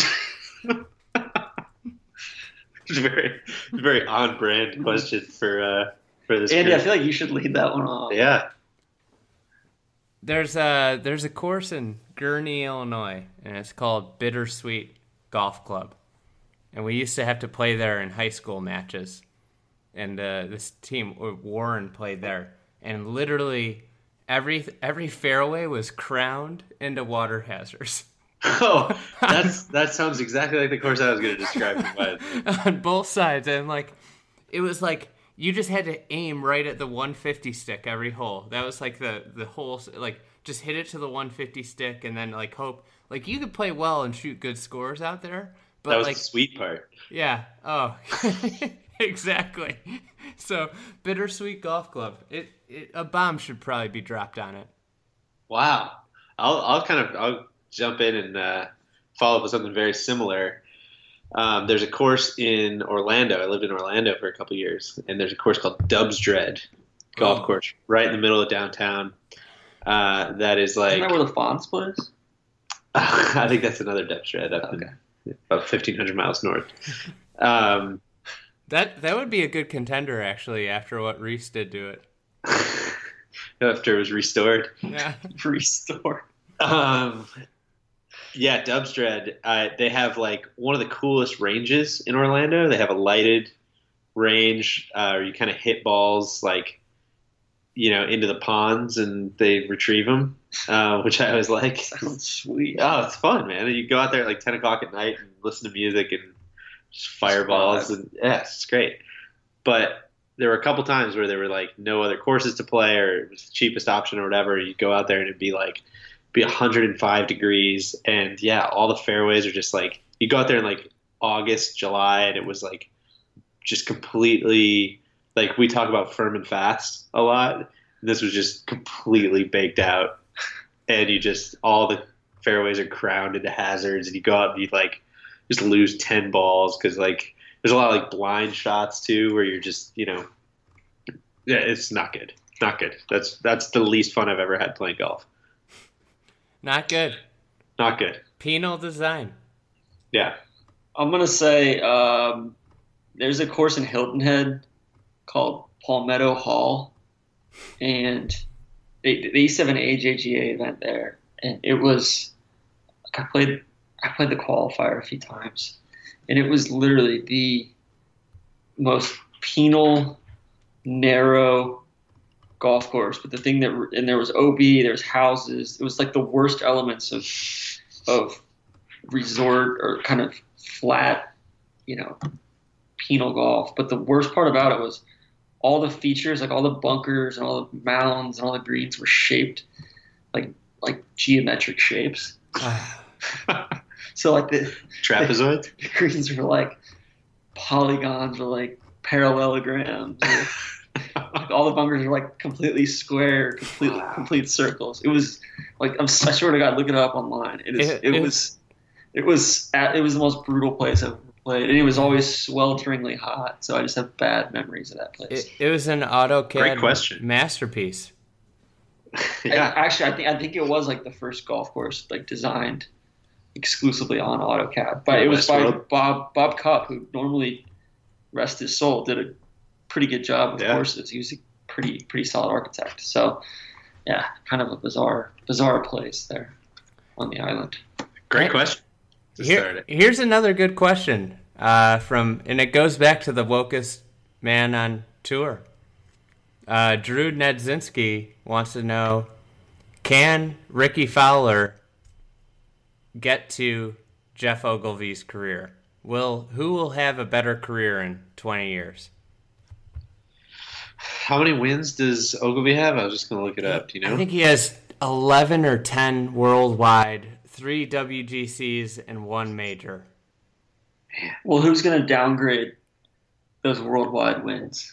It's a very on brand question for this. Andy, group. I feel like you should lead that one off. Yeah. There's a course in Gurnee, Illinois, and it's called Bittersweet Golf Club. And we used to have to play there in high school matches. And this team, Warren, played there. And literally every fairway was crowned into water hazards. Oh, that sounds exactly like the course I was going to describe. On both sides. And it was like you just had to aim right at the 150 stick every hole. That was like the whole, just hit it to the 150 stick and then hope. You could play well and shoot good scores out there. But that was the sweet part. Yeah. Oh, exactly. So, Bittersweet Golf Club. A bomb should probably be dropped on it. Wow. I'll jump in and follow up with something very similar. There's a course in Orlando. I lived in Orlando for a couple of years, and there's a course called Dubs Dread golf course right in the middle of downtown. That is Isn't that where the Fonz plays? I think that's another Dubs Dread up in about 1,500 miles north. That would be a good contender, actually, after what Reese did to it. After it was restored. Yeah. Restored. Yeah, Dubs Dread. They have one of the coolest ranges in Orlando. They have a lighted range where you kind of hit balls into the ponds and they retrieve them, which I always like. Sounds sweet. Oh, it's fun, man. You go out there at 10 o'clock at night and listen to music and just fireballs. And yeah, it's great. But there were a couple times where there were no other courses to play or it was the cheapest option or whatever. You'd go out there and it'd be 105 degrees. And yeah, all the fairways are just you go out there in August, July, and it was just completely we talk about firm and fast a lot. This was just completely baked out. And all the fairways are crowned into hazards, and you go out and you like just lose 10 balls because like there's a lot of like blind shots too, where you're just yeah, it's not good. Not good. That's the least fun I've ever had playing golf. Not good. Not good. Penal design. Yeah. I'm gonna say there's a course in Hilton Head called Palmetto Hall, and they used to have an AJGA event there, and it was I played the qualifier a few times, and it was literally the most penal, narrow golf course. But the thing and there was OB, there was houses. It was like the worst elements of resort or kind of flat, penal golf. But the worst part about it was all the features, like all the bunkers and all the mounds and all the greens were shaped like geometric shapes. So like the trapezoids, the greens were like polygons or like parallelograms. Like all the bunkers were like completely square, complete circles. It was like I swear to God, look it up online. It was the most brutal place I've ever played, and it was always swelteringly hot. So I just have bad memories of that place. It was an AutoCAD Great question. Masterpiece. Yeah. I think it was like the first golf course like designed exclusively on AutoCAD, but it was by Bob Cupp, who normally, rest his soul, did a pretty good job with courses. He was a pretty solid architect. So yeah, kind of a bizarre place there on the island. Great question. Here's another good question and it goes back to the wokest man on tour. Drew Nedzinski wants to know, can Ricky Fowler get to Jeff Ogilvy's career? Who will have a better career in 20 years? How many wins does Ogilvy have? I was just going to look it up. Do you know? I think he has 11 or 10 worldwide, 3 WGCs, and 1 major. Well, who's going to downgrade those worldwide wins?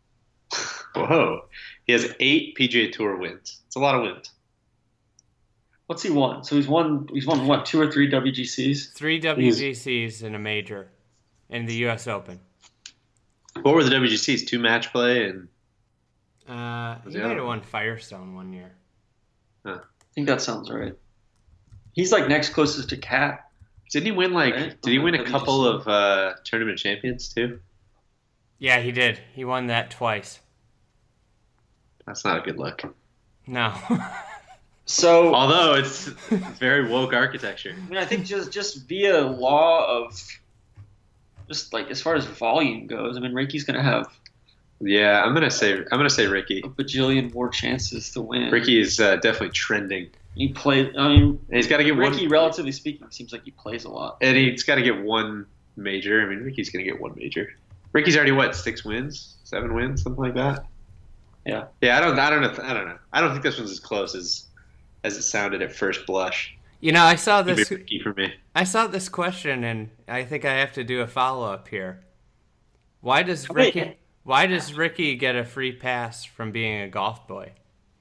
Whoa. He has 8 PGA Tour wins. It's a lot of wins. What's he won? So he's won what, 2 or 3 WGCs? 3 WGCs and a major in the U.S. Open. What were the WGCs? 2 match play and... he might have won Firestone one year. Huh. I think that sounds right. He's like next closest to Cat. Didn't he win Did he win a couple of tournament champions too? Yeah, he did. He won that twice. That's not a good look. No. So, although it's very woke architecture. I mean, I think just via law of just like as far as volume goes, I mean, Ricky's gonna have. Yeah, I'm gonna say Ricky. A bajillion more chances to win. Ricky is definitely trending. He played. I mean, he's got to get Ricky, relatively speaking, seems like he plays a lot. And he's got to get 1 major. I mean, Ricky's gonna get 1 major. Ricky's already 6 wins, 7 wins, something like that. Yeah. Yeah, I don't know. I don't think this one's as close as it sounded at first blush. I saw this. Ricky for me. I saw this question, and I think I have to do a follow-up here. Why does Ricky get a free pass from being a golf boy?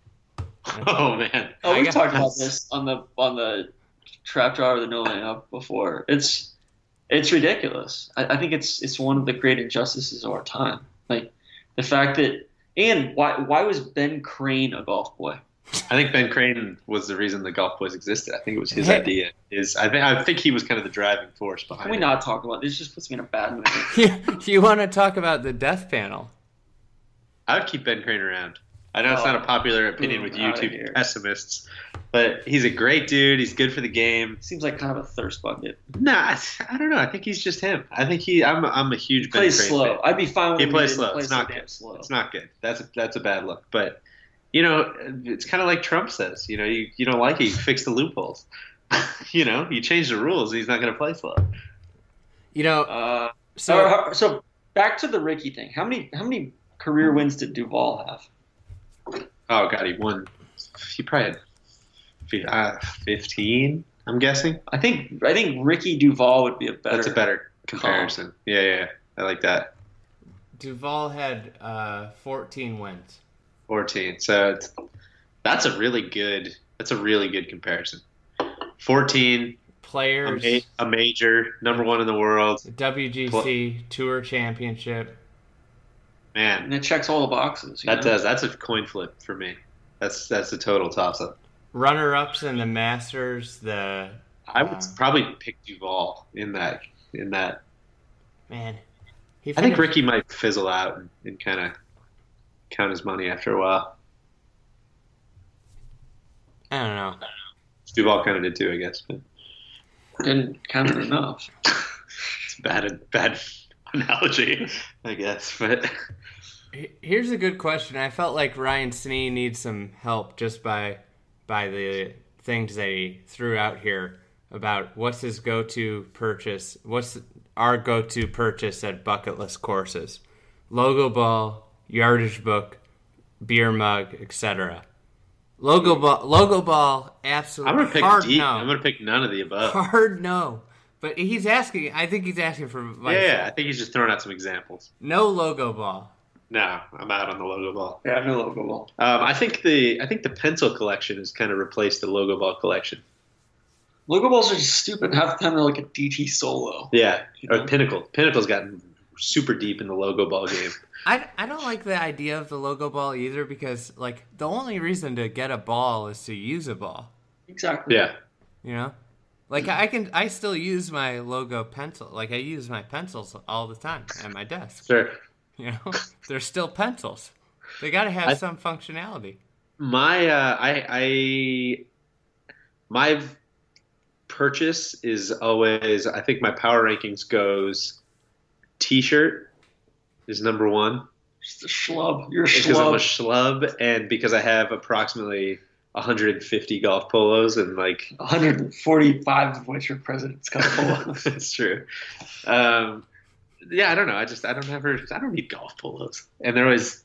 Oh man! Oh, we've talked about this on the trap draw or the no layup before. It's ridiculous. I think it's one of the great injustices of our time. Like the fact that, and why was Ben Crane a golf boy? I think Ben Crane was the reason the golf boys existed. I think it was his idea. I think he was kind of the driving force behind it. Can we not talk about this? Just puts me in a bad mood. You want to talk about the death panel? I would keep Ben Crane around. I know it's not a popular opinion with YouTube pessimists, but he's a great dude. He's good for the game. Seems like kind of a thirst bucket. Nah, I don't know. I think he's just him. I think I'm a huge Ben Crane plays slow. fan. I'd be fine with he him. Plays slow. It's not good. Slow. It's not good. That's a bad look. But it's kind of like Trump says. You don't like it, you fix the loopholes. You change the rules, and he's not going to play slow. So back to the Ricky thing. How many career wins did Duval have? Oh God, he probably had 15. I'm guessing. I think Ricky Duval would be a better. That's a better comparison. Comp. Yeah, I like that. Duval had 14 wins. 14. So that's a really good comparison. 14, Players, a major, number one in the world. WGC Tour Championship. Man, And it checks all the boxes. that does. That's a coin flip for me. That's a total toss-up. Runner-ups in the Masters. I would probably pick Duval in that. Man, I think Ricky might fizzle out and kind of count his money after a while. I don't know. Duval kind of did too, I guess. But Didn't count it enough. it's a bad analogy, I guess. But Here's a good question. I felt like Ryan Snee needs some help just by the things that he threw out here about what's his go-to purchase. What's our go-to purchase at bucket list courses? Logo ball, yardage book, beer mug, etc. Logo ball, absolutely. I'm gonna pick hard D. no. I'm gonna pick none of the above. Hard no. But he's asking. I think he's asking for advice. Yeah, I think he's just throwing out some examples. No logo ball. No, I'm out on the logo ball. Yeah, no logo ball. I think the pencil collection has kind of replaced the logo ball collection. Logo balls are just stupid. Half the time they're like a DT solo. Yeah, or Pinnacle. Pinnacle's gotten super deep in the logo ball game. I don't like the idea of the logo ball either because like the only reason to get a ball is to use a ball. Exactly. Yeah. You know? Like I still use my logo pencil. Like I use my pencils all the time at my desk. Sure. You know? They're still pencils. They got to have some functionality. My purchase is always, I think my power rankings goes T-shirt is number one. Just a schlub. You're a Because I'm a schlub. schlub and because I have approximately 150 golf polos and like 145 of which are President's Cup polos. That's true. Yeah, I don't know. I don't need golf polos, and they're always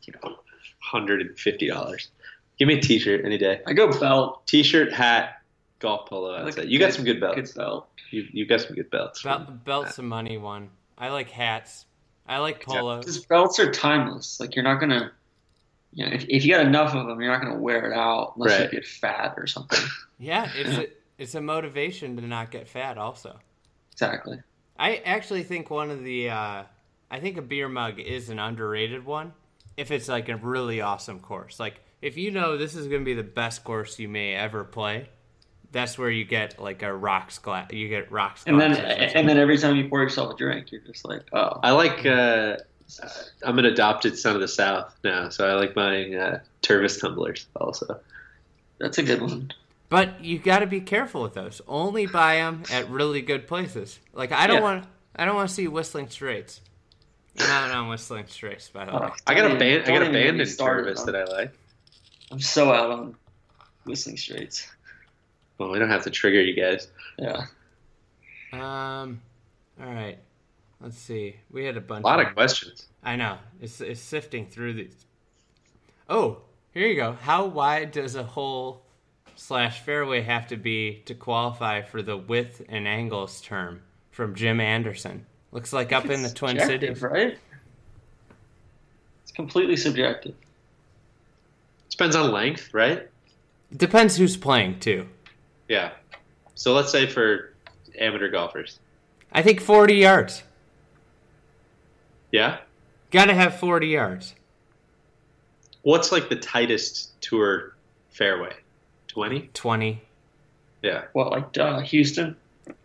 $150. Give me a T-shirt any day. I go belt. T-shirt, hat, golf polo. That's it. You got some good belts. Good belt. You got some good belts. Belt's a money one. I like hats. I like polos. Because belts are timeless. Like you're not gonna, if you got enough of them, you're not gonna wear it out unless Right. you get fat or something. Yeah, it's a motivation to not get fat also. Exactly. I actually think I think a beer mug is an underrated one if it's like a really awesome course. Like if you know this is going to be the best course you may ever play, that's where you get like a rocks glass. You get rocks. And then every time you pour yourself a drink, you're just like, oh. I like. I'm an adopted son of the South now, so I like buying Tervis tumblers also. That's a good one. But you got to be careful with those. Only buy them at really good places. Like I don't want to see Whistling Straits. You're not on Whistling Straits, by the way. I got a band in started Tervis that I like. I'm so out on Whistling Straits. Well, we don't have to trigger you guys. Yeah. All right. Let's see. We had a bunch. A lot of questions. I know. It's sifting through these. Oh, here you go. How wide does a hole/fairway have to be to qualify for the width and angles term? From Jim Anderson. Looks like up in the Twin Cities. Right? It's completely subjective. Depends on length, right? Depends who's playing too. Yeah. So let's say for amateur golfers. I think 40 yards. Yeah? Gotta have 40 yards. What's like the tightest tour fairway? 20? 20. Yeah. What, like Houston?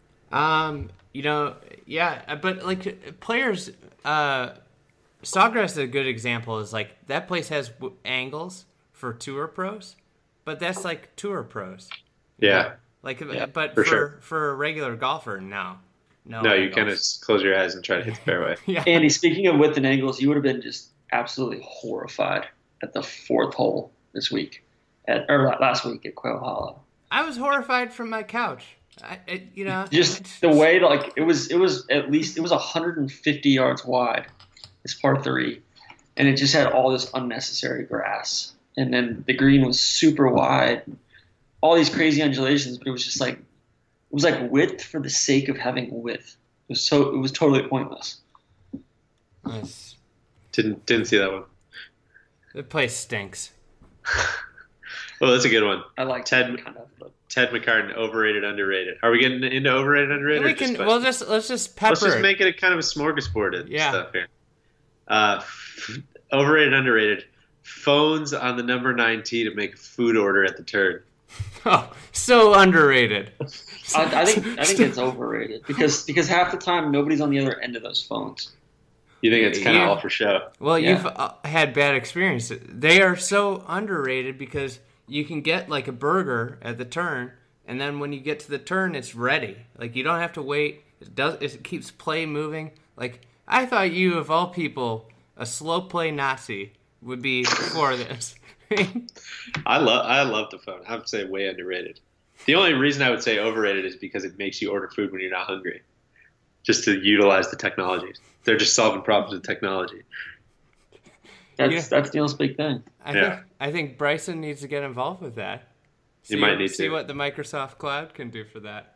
Yeah, but like players, Sawgrass is a good example. Is like that place has angles for tour pros, but that's like tour pros. Yeah. But for a regular golfer, no, you angles. kind of close your eyes and try to hit the fairway. Yeah. Andy, speaking of width and angles, you would have been just absolutely horrified at the fourth hole this week, or last week at Quail Hollow. I was horrified from my couch. Just the way it was at least 150 yards wide. It's par 3, and it just had all this unnecessary grass, and then the green was super wide, all these crazy undulations. But it was just like width for the sake of having width. It was totally pointless. Nice. Didn't see that one. The place stinks. Well, that's a good one. I like Ted kind of. But Ted McCartan, overrated, underrated. Are we getting into overrated, underrated? We can. Well, let's just pepper. Let's just make it a kind of a smorgasbord of Yeah. stuff here. Overrated, underrated. Phones on the number 9 tee to make a food order at the turn. Oh, so underrated. I think it's overrated because half the time nobody's on the other end of those phones. You think it's kind of all for show? Well, Yeah. you've had bad experiences. They are so underrated because you can get like a burger at the turn, and then when you get to the turn, it's ready. Like you don't have to wait. It keeps play moving. Like I thought you, of all people, a slow play Nazi, would be for this. I love the phone. I would say way underrated. The only reason I would say overrated is because it makes you order food when you're not hungry, just to utilize the technology. They're just solving problems with technology. That's Neil's big thing. I think Bryson needs to get involved with that. You might need to see what the Microsoft Cloud can do for that.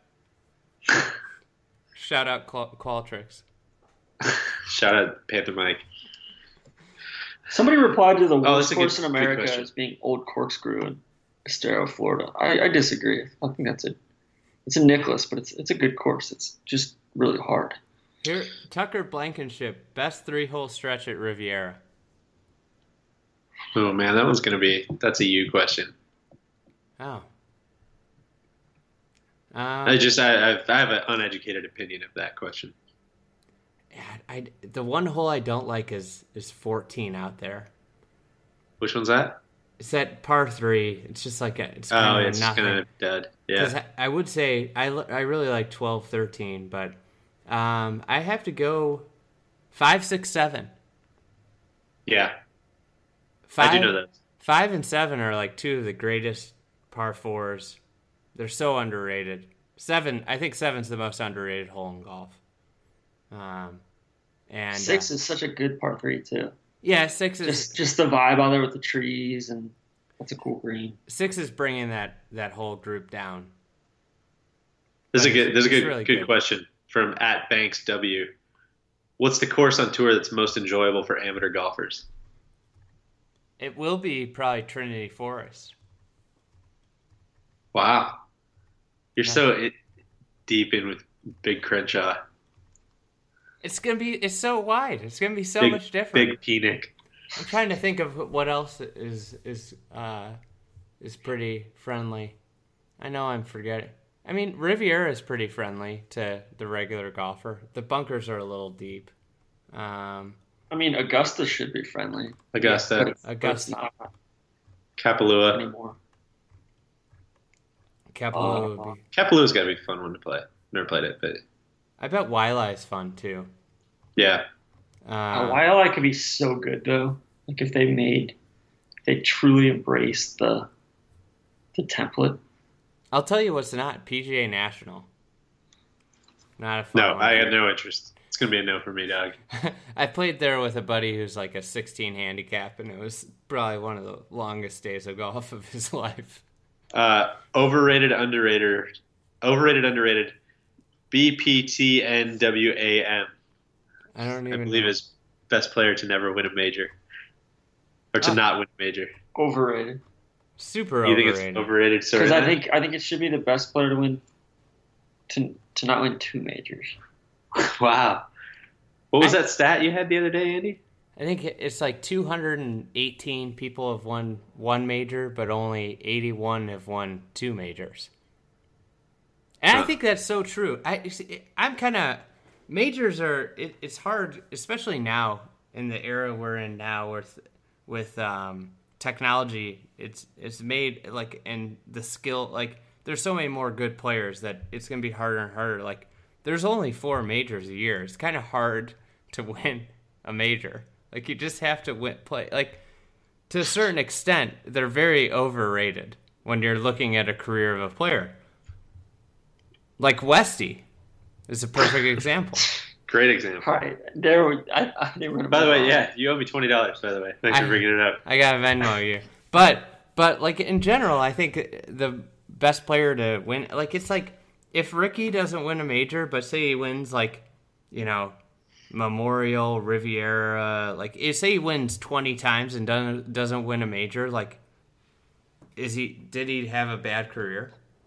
Shout out Qualtrics. Shout out Panther Mike. Somebody replied to the worst that's a course in good America question. as being Old Corkscrew in Estero, Florida. I disagree. I think it's a Nicholas, but it's a good course. It's just really hard. Here, Tucker Blankenship, best 3-hole stretch at Riviera. Oh man, that's a you question. Oh. I have an uneducated opinion of that question. The one hole I don't like is 14 out there. Which one's that? It's that par 3. It's just like it's It's nothing. kind of dead. Yeah. 'Cause I would say I really like 12, 13, but I have to go 5, 6, 7. Yeah. 5, I do know that. 5 and 7 are like two of the greatest par 4s. They're so underrated. I think 7's the most underrated hole in golf. And 6 is such a good par 3 too. Yeah, 6 is just the vibe out there with the trees, and that's a cool green. 6 is bringing that whole group down. There's a good really good question from @BanksW. What's the course on tour that's most enjoyable for amateur golfers? It will be probably Trinity Forest. Wow. You're so deep in with Big Crenshaw. It's so wide. It's gonna be so Big, much different. Big Penic. I'm trying to think of what else is pretty friendly. I know I'm forgetting. I mean, Riviera is pretty friendly to the regular golfer. The bunkers are a little deep. I mean, Augusta should be friendly. Augusta. But it's not Kapalua. anymore. Kapalua would be. Kapalua's got to be a fun one to play. Never played it, but I bet Wailea is fun too. yeah. Wailea could be so good though. Like if they truly embraced the template. I'll tell you what's not PGA National. Not a fun No, one. I had no interest. It's going to be a no for me, dog. I played there with a buddy who's like a 16 handicap, and it was probably one of the longest days of golf of his life. Overrated, underrated. BPTNWAM. I don't even I believe know. is best player to never win a major. Or to not win a major. Overrated. Super You think overrated. it's overrated? Sorry. Because I think it should be the best player to win to not win 2 majors. Wow. What was that stat you had the other day, Andy? I think it's like 218 people have won 1 major, but only 81 have won 2 majors. And I think that's so true. I'm kind of majors are. It's hard, especially now in the era we're in now, with technology. It's made like, and the skill, like there's so many more good players that it's gonna be harder and harder. Like there's only 4 majors a year. It's kind of hard to win a major. Like you just have to play. Like to a certain extent, they're very overrated when you're looking at a career of a player. Like Westy is a perfect example. Great example. All right, I didn't run. By the way, yeah, you owe me $20. By the way, thanks for bringing it up. I got a Venmo you, but like in general, I think the best player to win, like it's like if Ricky doesn't win a major, but say he wins like, Memorial, Riviera, like say he wins 20 times and doesn't win a major, like did he have a bad career?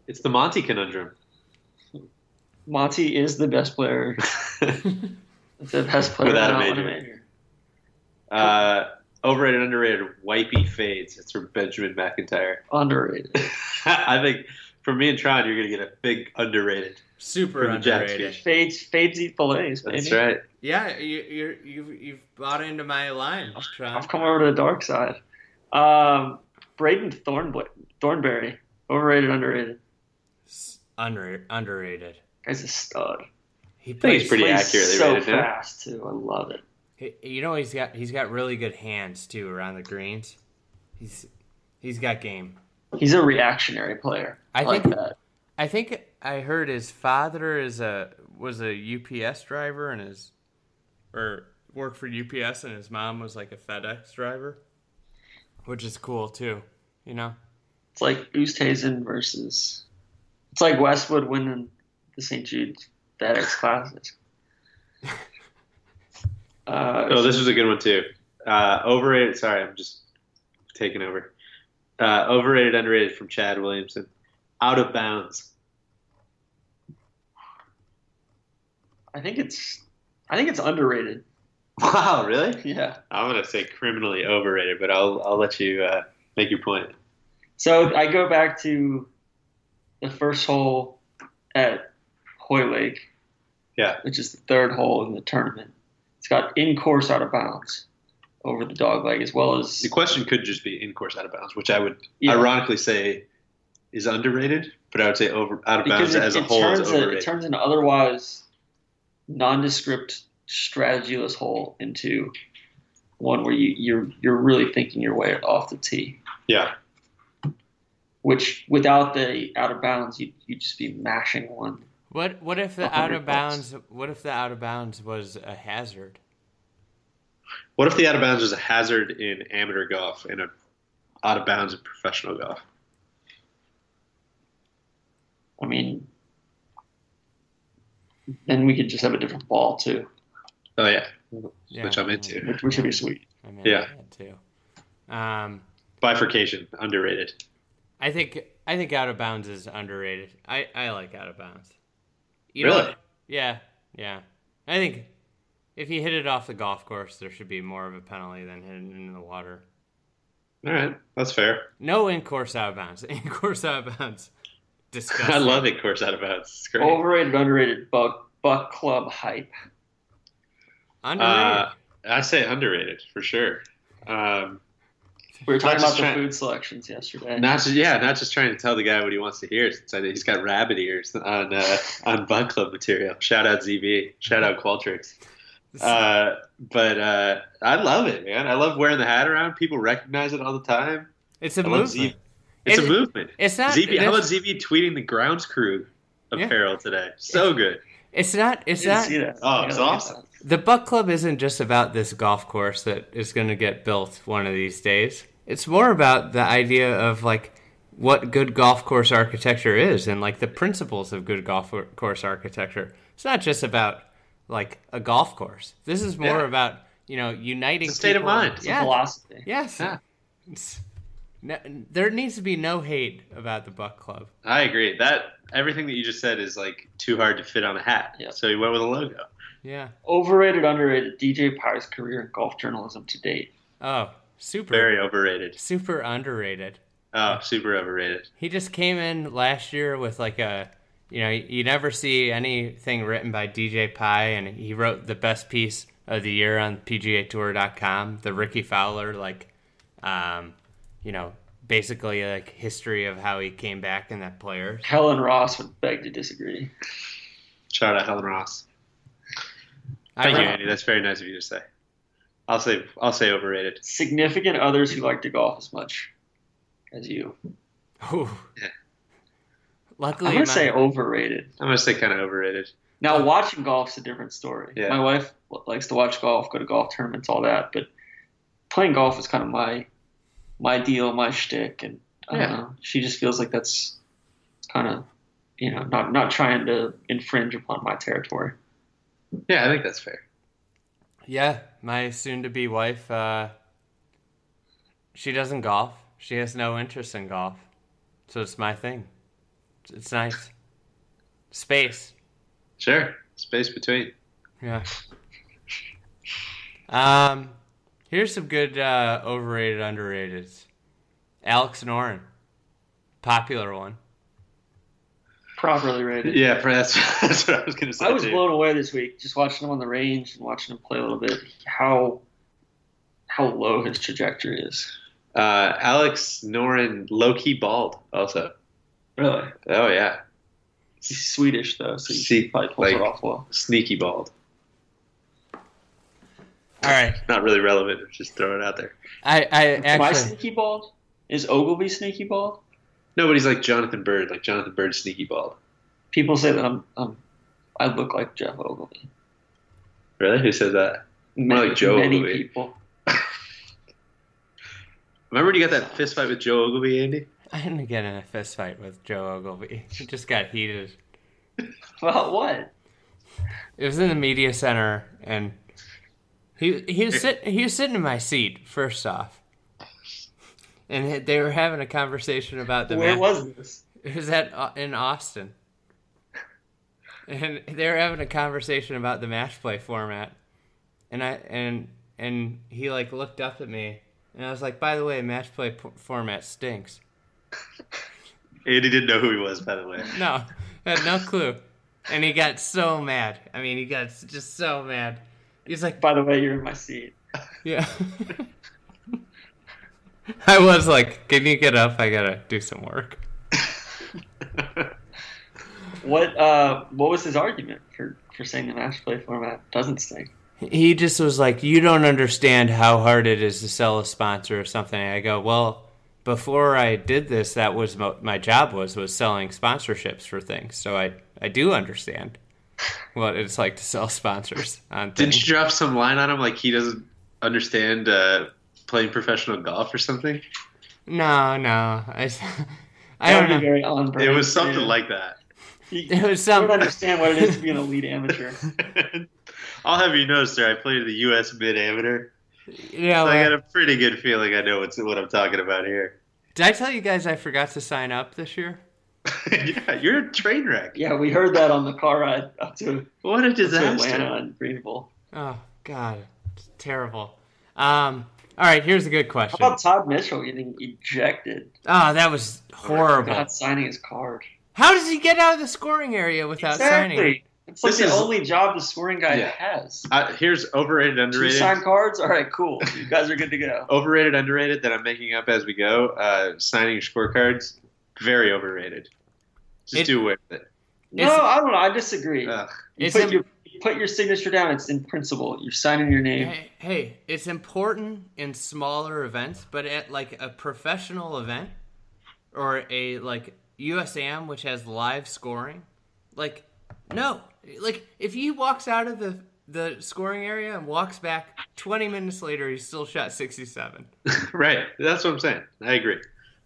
It's the Monty conundrum. Monty is the best player. The best player Without a without major. Overrated, underrated, wipey fades. It's from Benjamin McIntyre. Underrated. I think for me and Tron, you're gonna get a big underrated. Super For the Jets underrated. game. Fades eat fillets, baby. That's right. Yeah, you've bought into my line, Tron. I've come over to the dark side. Braden Thornberry. Overrated, underrated. Underrated. Guy's a stud. He I think plays he's pretty Plays accurately so rated. Yeah. fast too. I love it. You know, he's got really good hands too around the greens. He's got game. He's a reactionary player. I like think- that. I think I heard his father was a UPS driver or worked for UPS, and his mom was like a FedEx driver, which is cool too. You know. It's like Oosthuizen versus. It's like Westwood winning the St. Jude's FedEx Classic. Oh, this was a good one too. Overrated. Sorry, I'm just taking over. Overrated, underrated from Chad Williamson. Out of bounds. I think it's underrated. Wow, really? Yeah. I'm gonna say criminally overrated, but I'll let you make your point. So I go back to the first hole at Hoylake, Yeah. which is the third hole in the tournament. It's got in course out of bounds over the dog leg, as well as The question could just be in course out of bounds, which I would Yeah. ironically say is underrated, but I would say out of bounds because as a whole is overrated. it turns an otherwise nondescript, strategyless hole into one where you're really thinking your way off the tee. Yeah. Which without the out of bounds, you'd just be mashing one. What if the 100 out of bucks. bounds? What if the out of bounds was a hazard? What if the out of bounds was a hazard in amateur golf and a out of bounds in professional golf? I mean, then we could just have a different ball too, Oh yeah, Yeah, which I'm into. which would be sweet. I mean, Yeah. that too. Bifurcation, underrated. I think out of bounds is underrated. I like out of bounds. Really? Yeah. I think if you hit it off the golf course, there should be more of a penalty than hitting it in the water. All right, that's fair. No in-course out of bounds. In-course out of bounds. Disgusting. I love it. Course out of bounds. It's great. Overrated, underrated, buck club hype. Underrated. I say underrated for sure. We were talking Not about just the trying- food selections yesterday. Not just trying to tell the guy what he wants to hear. Since I know he's got rabbit ears on Bug Club material. Shout out ZB. Shout out Qualtrics. But I love it, man. I love wearing the hat around. People recognize it all the time. It's a I love movement. It's a It- movement. It's not. ZB, how about it's, ZB tweeting the grounds crew apparel today? So good. it's not. It's I didn't not. see that. Oh, it's I gotta look at awesome. that. The Buck Club isn't just about this golf course that is going to get built one of these days. It's more about the idea of like what good golf course architecture is and like the principles of good golf course architecture. It's not just about like a golf course. This is more Yeah. about, uniting It's a state of people. mind. It's a Yeah. philosophy. Yes. Yeah. There needs to be no hate about the Buck Club. I agree. That everything that you just said is like too hard to fit on a hat. Yeah. So he went with a logo. Yeah. Overrated, underrated, DJ Pye's career in golf journalism to date. Oh, super. Very overrated. Super underrated. Oh, super overrated. He just came in last year with like you never see anything written by DJ Pye, and he wrote the best piece of the year on PGAtour.com, the Ricky Fowler, basically like history of how he came back in that player. Helen Ross would beg to disagree. Shout out Helen Ross. Thank you, Andy. That's very nice of you to say. I'll say overrated. Significant others who like to golf as much as you. Ooh. Yeah. Luckily, I'm going to say overrated. I'm gonna say kind of overrated. Now, watching golf's a different story. Yeah. My wife likes to watch golf, go to golf tournaments, all that, but playing golf is kind of my deal, my shtick, and I don't know. She just feels like that's kind of, not trying to infringe upon my territory. Yeah, I think that's fair. Yeah, my soon-to-be wife, she doesn't golf. She has no interest in golf. So it's my thing. It's nice. Space. Sure. Space between. Yeah. Here's some good overrated, underrateds. Alex Noren. Popular one. Properly rated. Yeah, that's what I was going to say. I was blown away this week just watching him on the range and watching him play a little bit. How low his trajectory is. Alex Noren, low-key bald also. Really? Oh, yeah. He's Swedish, though, so he probably pulls it off well. Sneaky bald. All right. Not really relevant. Just throw it out there. I Am I actually... sneaky bald? Is Ogilvy sneaky bald? No, but he's like Jonathan Bird. Like Jonathan Bird, sneaky bald. People say that I look like Jeff Ogilvy. Really? Who said that? More like Joe many Ogilvy. People. Remember when you got that fist fight with Joe Ogilvy, Andy? I didn't get in a fist fight with Joe Ogilvy. It just got heated. About what? It was in the media center, and he was sitting in my seat. First off, and they were having a conversation about the. Where was this? It was in Austin, and they were having a conversation about the match play format, and he like looked up at me, and I was like, "By the way, match play format stinks." Andy didn't know who he was, by the way. No, I had no clue. And he got so mad. I mean, he got just so mad. He's like, by the way, you're in my seat. Yeah. I was like, can you get up? I gotta do some work. What was his argument for saying the match play format doesn't stink? He just was like, you don't understand how hard it is to sell a sponsor or something. And I go, well, before I did this, that was my job was selling sponsorships for things. So I do understand what it's like to sell sponsors on things. Didn't you drop some line on him like he doesn't understand playing professional golf or something? No. I don't know. Very on brand. It was something like that. It was I don't understand what it is to be an elite amateur. I'll have you know, sir, I played the U.S. mid-amateur. Yeah, so I got a pretty good feeling I know what I'm talking about here. Did I tell you guys I forgot to sign up this year? Yeah, you're a train wreck. Yeah, we heard that on the car ride up to What a disaster. Atlanta and Greenville. Oh, God. It's terrible. All right, here's a good question. How about Todd Mitchell getting ejected? Oh, that was horrible. Not signing his card. How does he get out of the scoring area without signing? It's like the only job the scoring guy has. Here's overrated, underrated. 2 signed cards? All right, cool. You guys are good to go. Overrated, underrated that I'm making up as we go. Signing your scorecards, very overrated. Just do away with it. No, I don't know. I disagree. You put your signature down. It's in principle. You're signing your name. Hey, it's important in smaller events, but at like a professional event or a like USAM, which has live scoring, like no. Like, if he walks out of the scoring area and walks back 20 minutes later, he's still shot 67. Right. That's what I'm saying. I agree.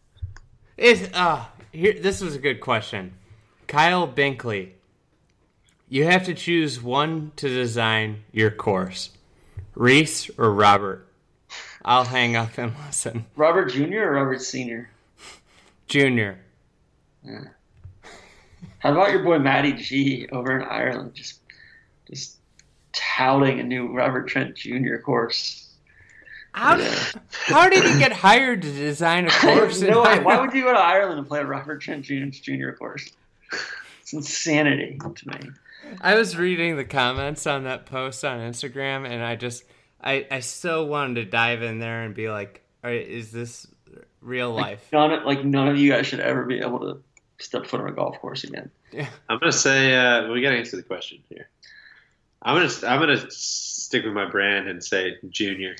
This was a good question. Kyle Binkley. You have to choose one to design your course. Reese or Robert? I'll hang up and listen. Robert Jr. or Robert Sr.? Jr. Yeah. How about your boy Matty G over in Ireland, just touting a new Robert Trent Jr. course? How did he get hired to design a course? No, why would you go to Ireland and play a Robert Trent Jr. course? It's insanity to me. I was reading the comments on that post on Instagram, and I so wanted to dive in there and be like, all right, is this real life? None of you guys should ever be able to step foot on a golf course again. Yeah. I'm gonna say we gotta answer the question here. I'm gonna stick with my brand and say Junior.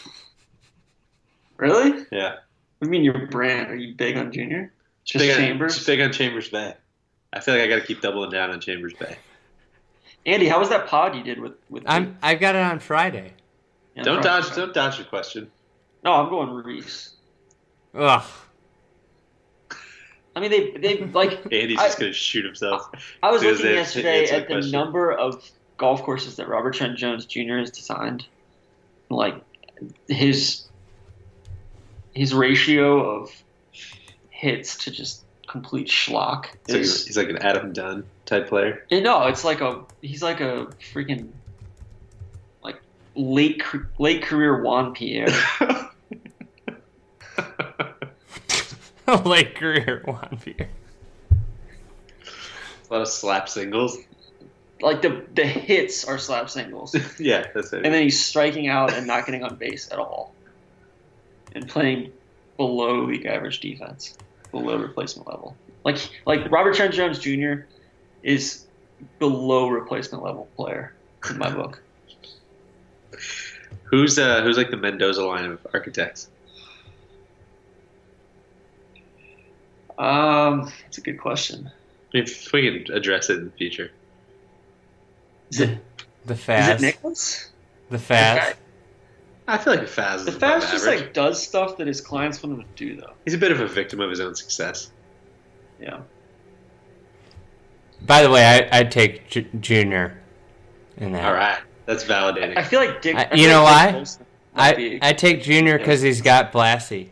Really? Yeah. What do you mean your brand? Are you big on Junior? Just Chambers? Just big on Chambers Bay. I feel like I gotta keep doubling down on Chambers Bay. Andy, how was that pod you did with I've got it on Friday. Yeah, don't dodge the question. No, I'm going Reese. Ugh. I mean, they like. Andy's just gonna shoot himself. I was looking yesterday at the number of golf courses that Robert Trent Jones Jr. has designed. Like his ratio of hits to just complete schlock. He's like an Adam Dunn type player. No, he's like a freaking like late career Juan Pierre. Late career Juan Pierre. A lot of slap singles. Like the hits are slap singles. Yeah, that's it. And then he's striking out and not getting on base at all, and playing below league average defense, below replacement level. Like Robert Trent Jones Jr. is below replacement level player in my book. Who's like the Mendoza line of architects? That's a good question. If we can address it in the future. The Faz. Is it Nicholas? The Faz. I feel like Faz is The above Faz just average. like does stuff that his clients want him to do, though. He's a bit of a victim of his own success. Yeah. By the way, I'd take Junior in that. All right, that's validating. I feel like Dick. You know why? Olsen might be- I take Junior because he's got Blassie.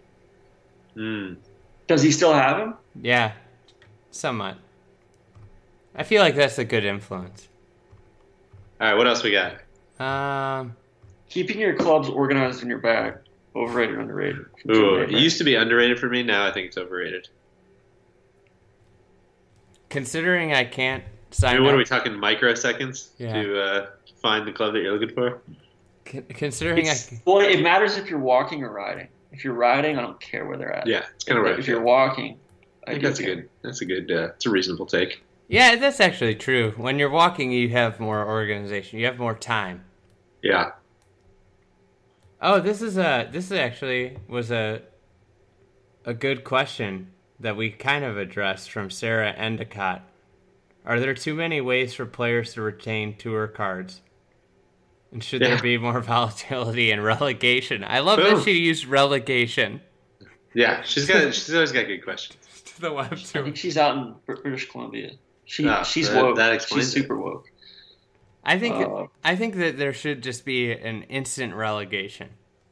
Does he still have him? Yeah, somewhat. I feel like that's a good influence. All right, what else we got? Keeping your clubs organized in your bag. Overrated, underrated. Ooh, it used to be underrated for me. Now I think it's overrated. Considering I can't sign What up, are we talking, microseconds Yeah. to find the club that you're looking for? considering Well, it matters if you're walking or riding. If you're riding, I don't care where they're at. Yeah, it's kind of But right. if you're walking, I think that's a good. It's a reasonable take. yeah, that's actually true. When you're walking, you have more organization. You have more time. Yeah. Oh, this actually was a good question that we kind of addressed from Sarah Endicott. Are there too many ways for players to retain tour cards? And should there be more volatility and relegation? I love that she used relegation. Yeah, she's always got good questions. To the web I tour. think she's out in British Columbia. She's that woke. explains She's it. super woke. I think that there should just be an instant relegation.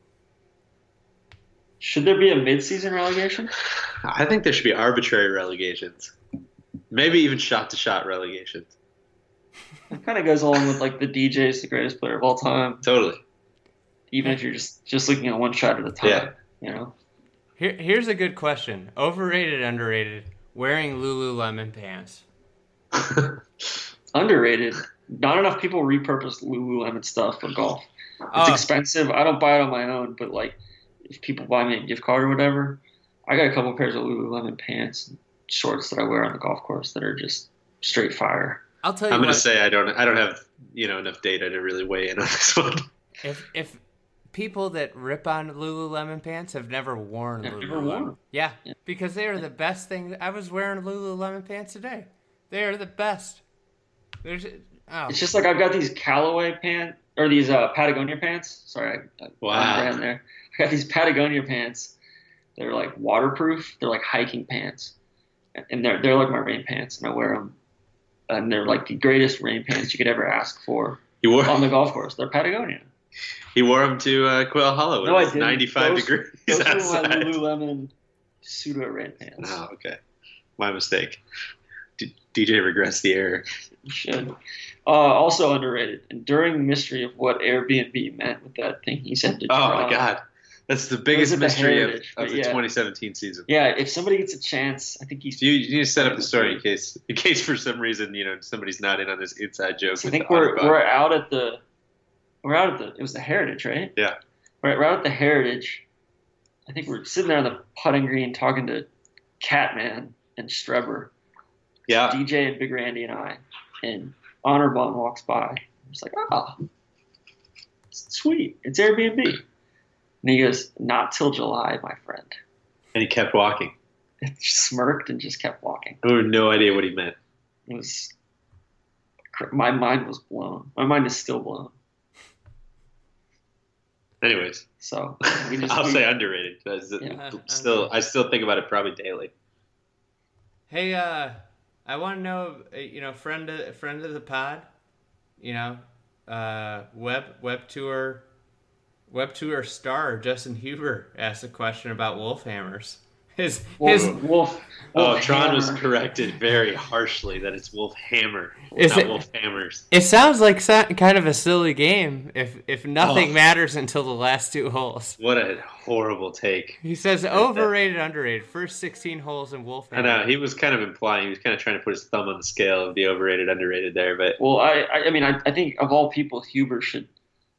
Should there be a mid-season relegation? I think there should be arbitrary relegations. Maybe even shot-to-shot relegations. It kind of goes along with like the DJ's the greatest player of all time, Totally. even if you're just looking at one shot at a time. Yeah. You know. Here's a good question. Overrated, underrated, wearing Lululemon pants. Underrated. Not enough people repurpose Lululemon stuff for golf. It's Oh. expensive. I don't buy it on my own, but like if people buy me a gift card or whatever, I got a couple pairs of Lululemon pants and shorts that I wear on the golf course that are just straight fire. I'll tell you I'm going what, to say I don't have enough data to really weigh in on this one. if people that rip on Lululemon pants have never worn I've Lululemon. never worn them. Yeah, because they are the best thing. I was wearing Lululemon pants today. They are the best. It's just like I've got these Callaway pants or these Patagonia pants. Sorry, I Wow. brand there. I got these Patagonia pants. They're like waterproof. They're like hiking pants, and they're like my rain pants, and I wear them. And they're like the greatest rain pants you could ever ask for He wore on the golf course. They're Patagonia. them to Quail Hollow. No, I It was didn't. 95 Those- degrees Those are my outside. Lululemon pseudo rain pants. Oh, okay. My mistake. DJ regrets the error. You should. Also underrated. Enduring the mystery of what Airbnb meant with that thing he said to Oh, Toronto. my God. That's the Was biggest it the mystery Heritage? of But the yeah. 2017 season. Yeah, if somebody gets a chance, I think he's. You need to set up the story in case for some reason somebody's not in on this inside joke. I with think the Autobahn. we're out at the. It was the Heritage, right? Yeah. We're out at the Heritage. I think we're sitting there on the putting green talking to Catman and Strebber, Yeah. DJ and Big Randy and I, and Honorbahn walks by. I'm just like, sweet, it's Airbnb. And he goes, not till July, my friend. And he kept walking. It smirked and just kept walking. I have no idea what he meant. It was. My mind was blown. My mind is still blown. Anyways, So I'll say underrated. Yeah. I still think about it probably daily. Hey, I want to know, friend of the pod, web tour star Justin Huber asked a question about wolf hammers. Wolf. Tron was Hammer. corrected very harshly that it's Wolf Hammer, Is not it- Wolf Hammers. It sounds like kind of a silly game if nothing matters until the last 2 holes. What a horrible take. He says overrated, underrated. First 16 holes in Wolf. I know, he was kind of implying, he was kind of trying to put his thumb on the scale of the overrated, underrated there, but Well, I mean, I think of all people, Huber should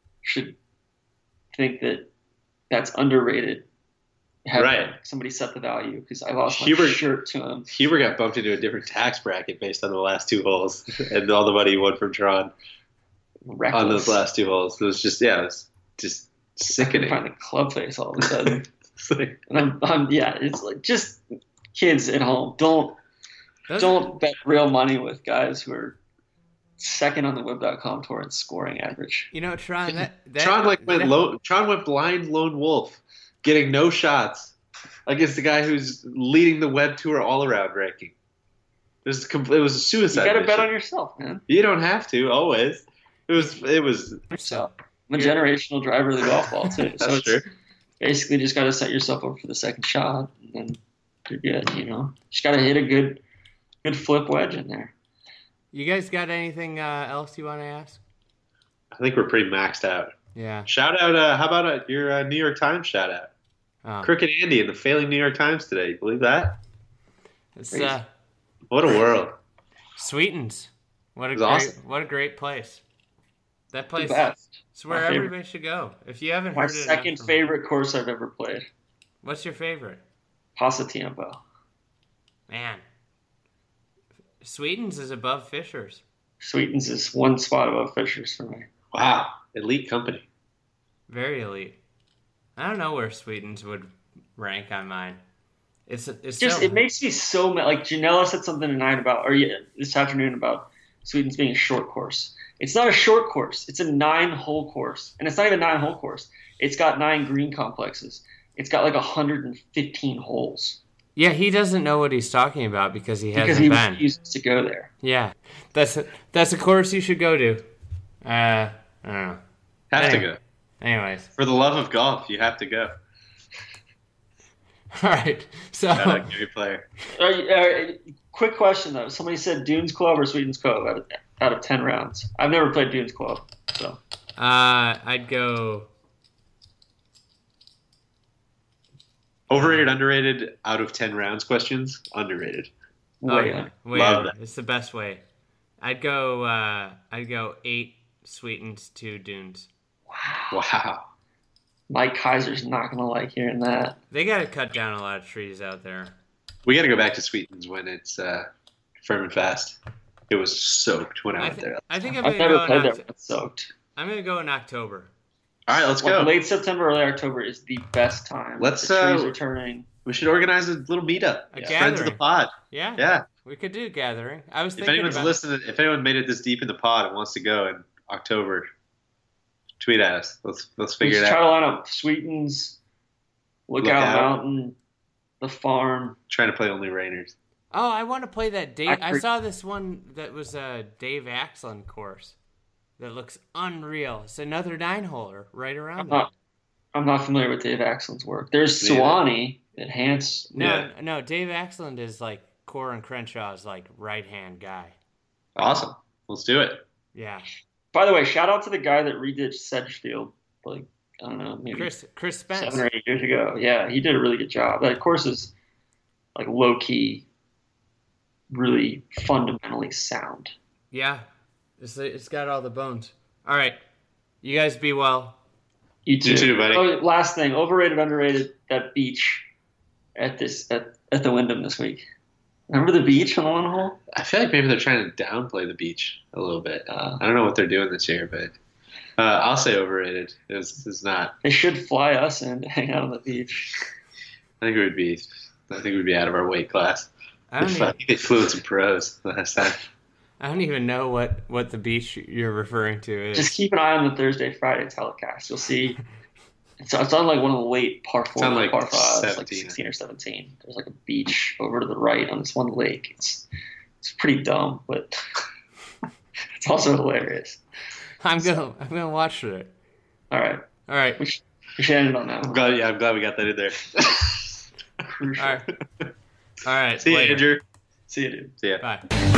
think that that's underrated. Right. Somebody set the value because I lost my Huber- shirt to him. Huber got bumped into a different tax bracket based on the last 2 holes and all the money he won from Tron Reckless. on those last 2 holes. It was just, it was just I couldn't sickening. find the club face all of a sudden. It's like, And it's like just kids at home. Don't bet real money with guys who are second on the Web.com tour in scoring average. You know, Tron. Tron went blind lone wolf, getting no shots against the guy who's leading the web tour all around ranking. It was a suicide. You got to bet mission. on yourself, man. You don't have to always. It was. Yourself. I'm a generational driver of the golf ball too. That's So true. it's basically just got to set yourself up for the second shot, and then you're good. You know, just got to hit a good flip wedge in there. You guys got anything else you want to ask? I think we're pretty maxed out. Yeah. Shout out. How about your New York Times shout out? Oh. Crooked Andy in the failing New York Times today. You believe that? It's What a world. Sweetens. What a It's great awesome. what a great place. That The place best. is where My favorite. everybody should go. If you haven't My heard it, second enough from- favorite course I've ever played. What's your favorite? Pasatiempo. Man. Sweetens is above Fisher's. Sweetens is one spot above Fisher's for me. Wow. Elite company. Very elite. I don't know where Sweetens would rank on mine. It's Just so, it makes me so mad. Like Janela said something tonight this afternoon about Sweetens being a short course. It's not a short course. It's a 9-hole course, and it's not even a 9-hole course. It's got 9 green complexes. It's got like 115 holes Yeah, he doesn't know what he's talking about because he because hasn't he been. refuses to go there. Yeah, that's a course you should go to. I don't know. Have to Anyway. go. Anyways, For the love of golf, you have to go. all right. So Shout out Gary Player. Quick question though. Somebody said Dunes Club or Sweetens Cove out of 10 rounds. I've never played Dunes Club, so I'd go. Overrated, underrated, out of 10 rounds questions? Underrated. way yeah. under. Way Love under. that. It's the best way. I'd go 8 Sweetens, 2 Dunes. Wow. Mike Kaiser's not gonna like hearing that. They got to cut down a lot of trees out there. We got to go back to Sweetens when it's firm and fast. It was soaked when I went there. I think I'm I've gonna never go. played there In when it's soaked. I'm gonna go in October. All right, let's go. Late September, early October is the best time. Let's, the trees are turning. We should organize a little meetup. A Friends of the gathering. pod. Yeah, Yeah. we could do a gathering. I was If thinking anyone's about listening, if anyone made it this deep in the pod and wants to go in October, tweet at us. Let's We figure should it try out. to line up Sweetens, Lookout Mountain, the farm. Trying to play only Rainers. Oh, I want to play that Dave. I I- saw this one that was a Dave Axland course that looks unreal. It's another 9-holer right around there. I'm not familiar with Dave Axland's work. There's Me either. Sewanee at Hans. No, Dave Axland is like Corin Crenshaw's like right-hand guy. Awesome. Let's do it. Yeah, By the way, shout out to the guy that redid Sedgefield, like, I don't know, maybe Chris Spence. 7 or 8 years ago. Yeah, he did a really good job. That course is like low-key, really fundamentally sound. Yeah, it's got all the bones. All right, you guys be well. You too, You too, buddy. Oh, last thing, overrated, underrated, that beach at the Wyndham this week. Remember the beach on the 1 hole? I feel like maybe they're trying to downplay the beach a little bit. I don't know what they're doing this year, but I'll say overrated. It's not. They should fly us in to hang out on the beach. I think we'd be out of our weight class. I don't, I even, think they flew in some pros last time. I don't even know what the beach you're referring to is. Just keep an eye on the Thursday, Friday telecast. You'll see. It's on like one of the late par 4 on like par 5s, like 17. 16 or 17. There's like a beach over to the right on this one lake. It's pretty dumb, but it's also hilarious. I'm gonna watch it. All right. All right. We should end it on that one. I'm glad we got that in there. crucial. All right. See you, later. Andrew. See you, dude. See ya. Bye.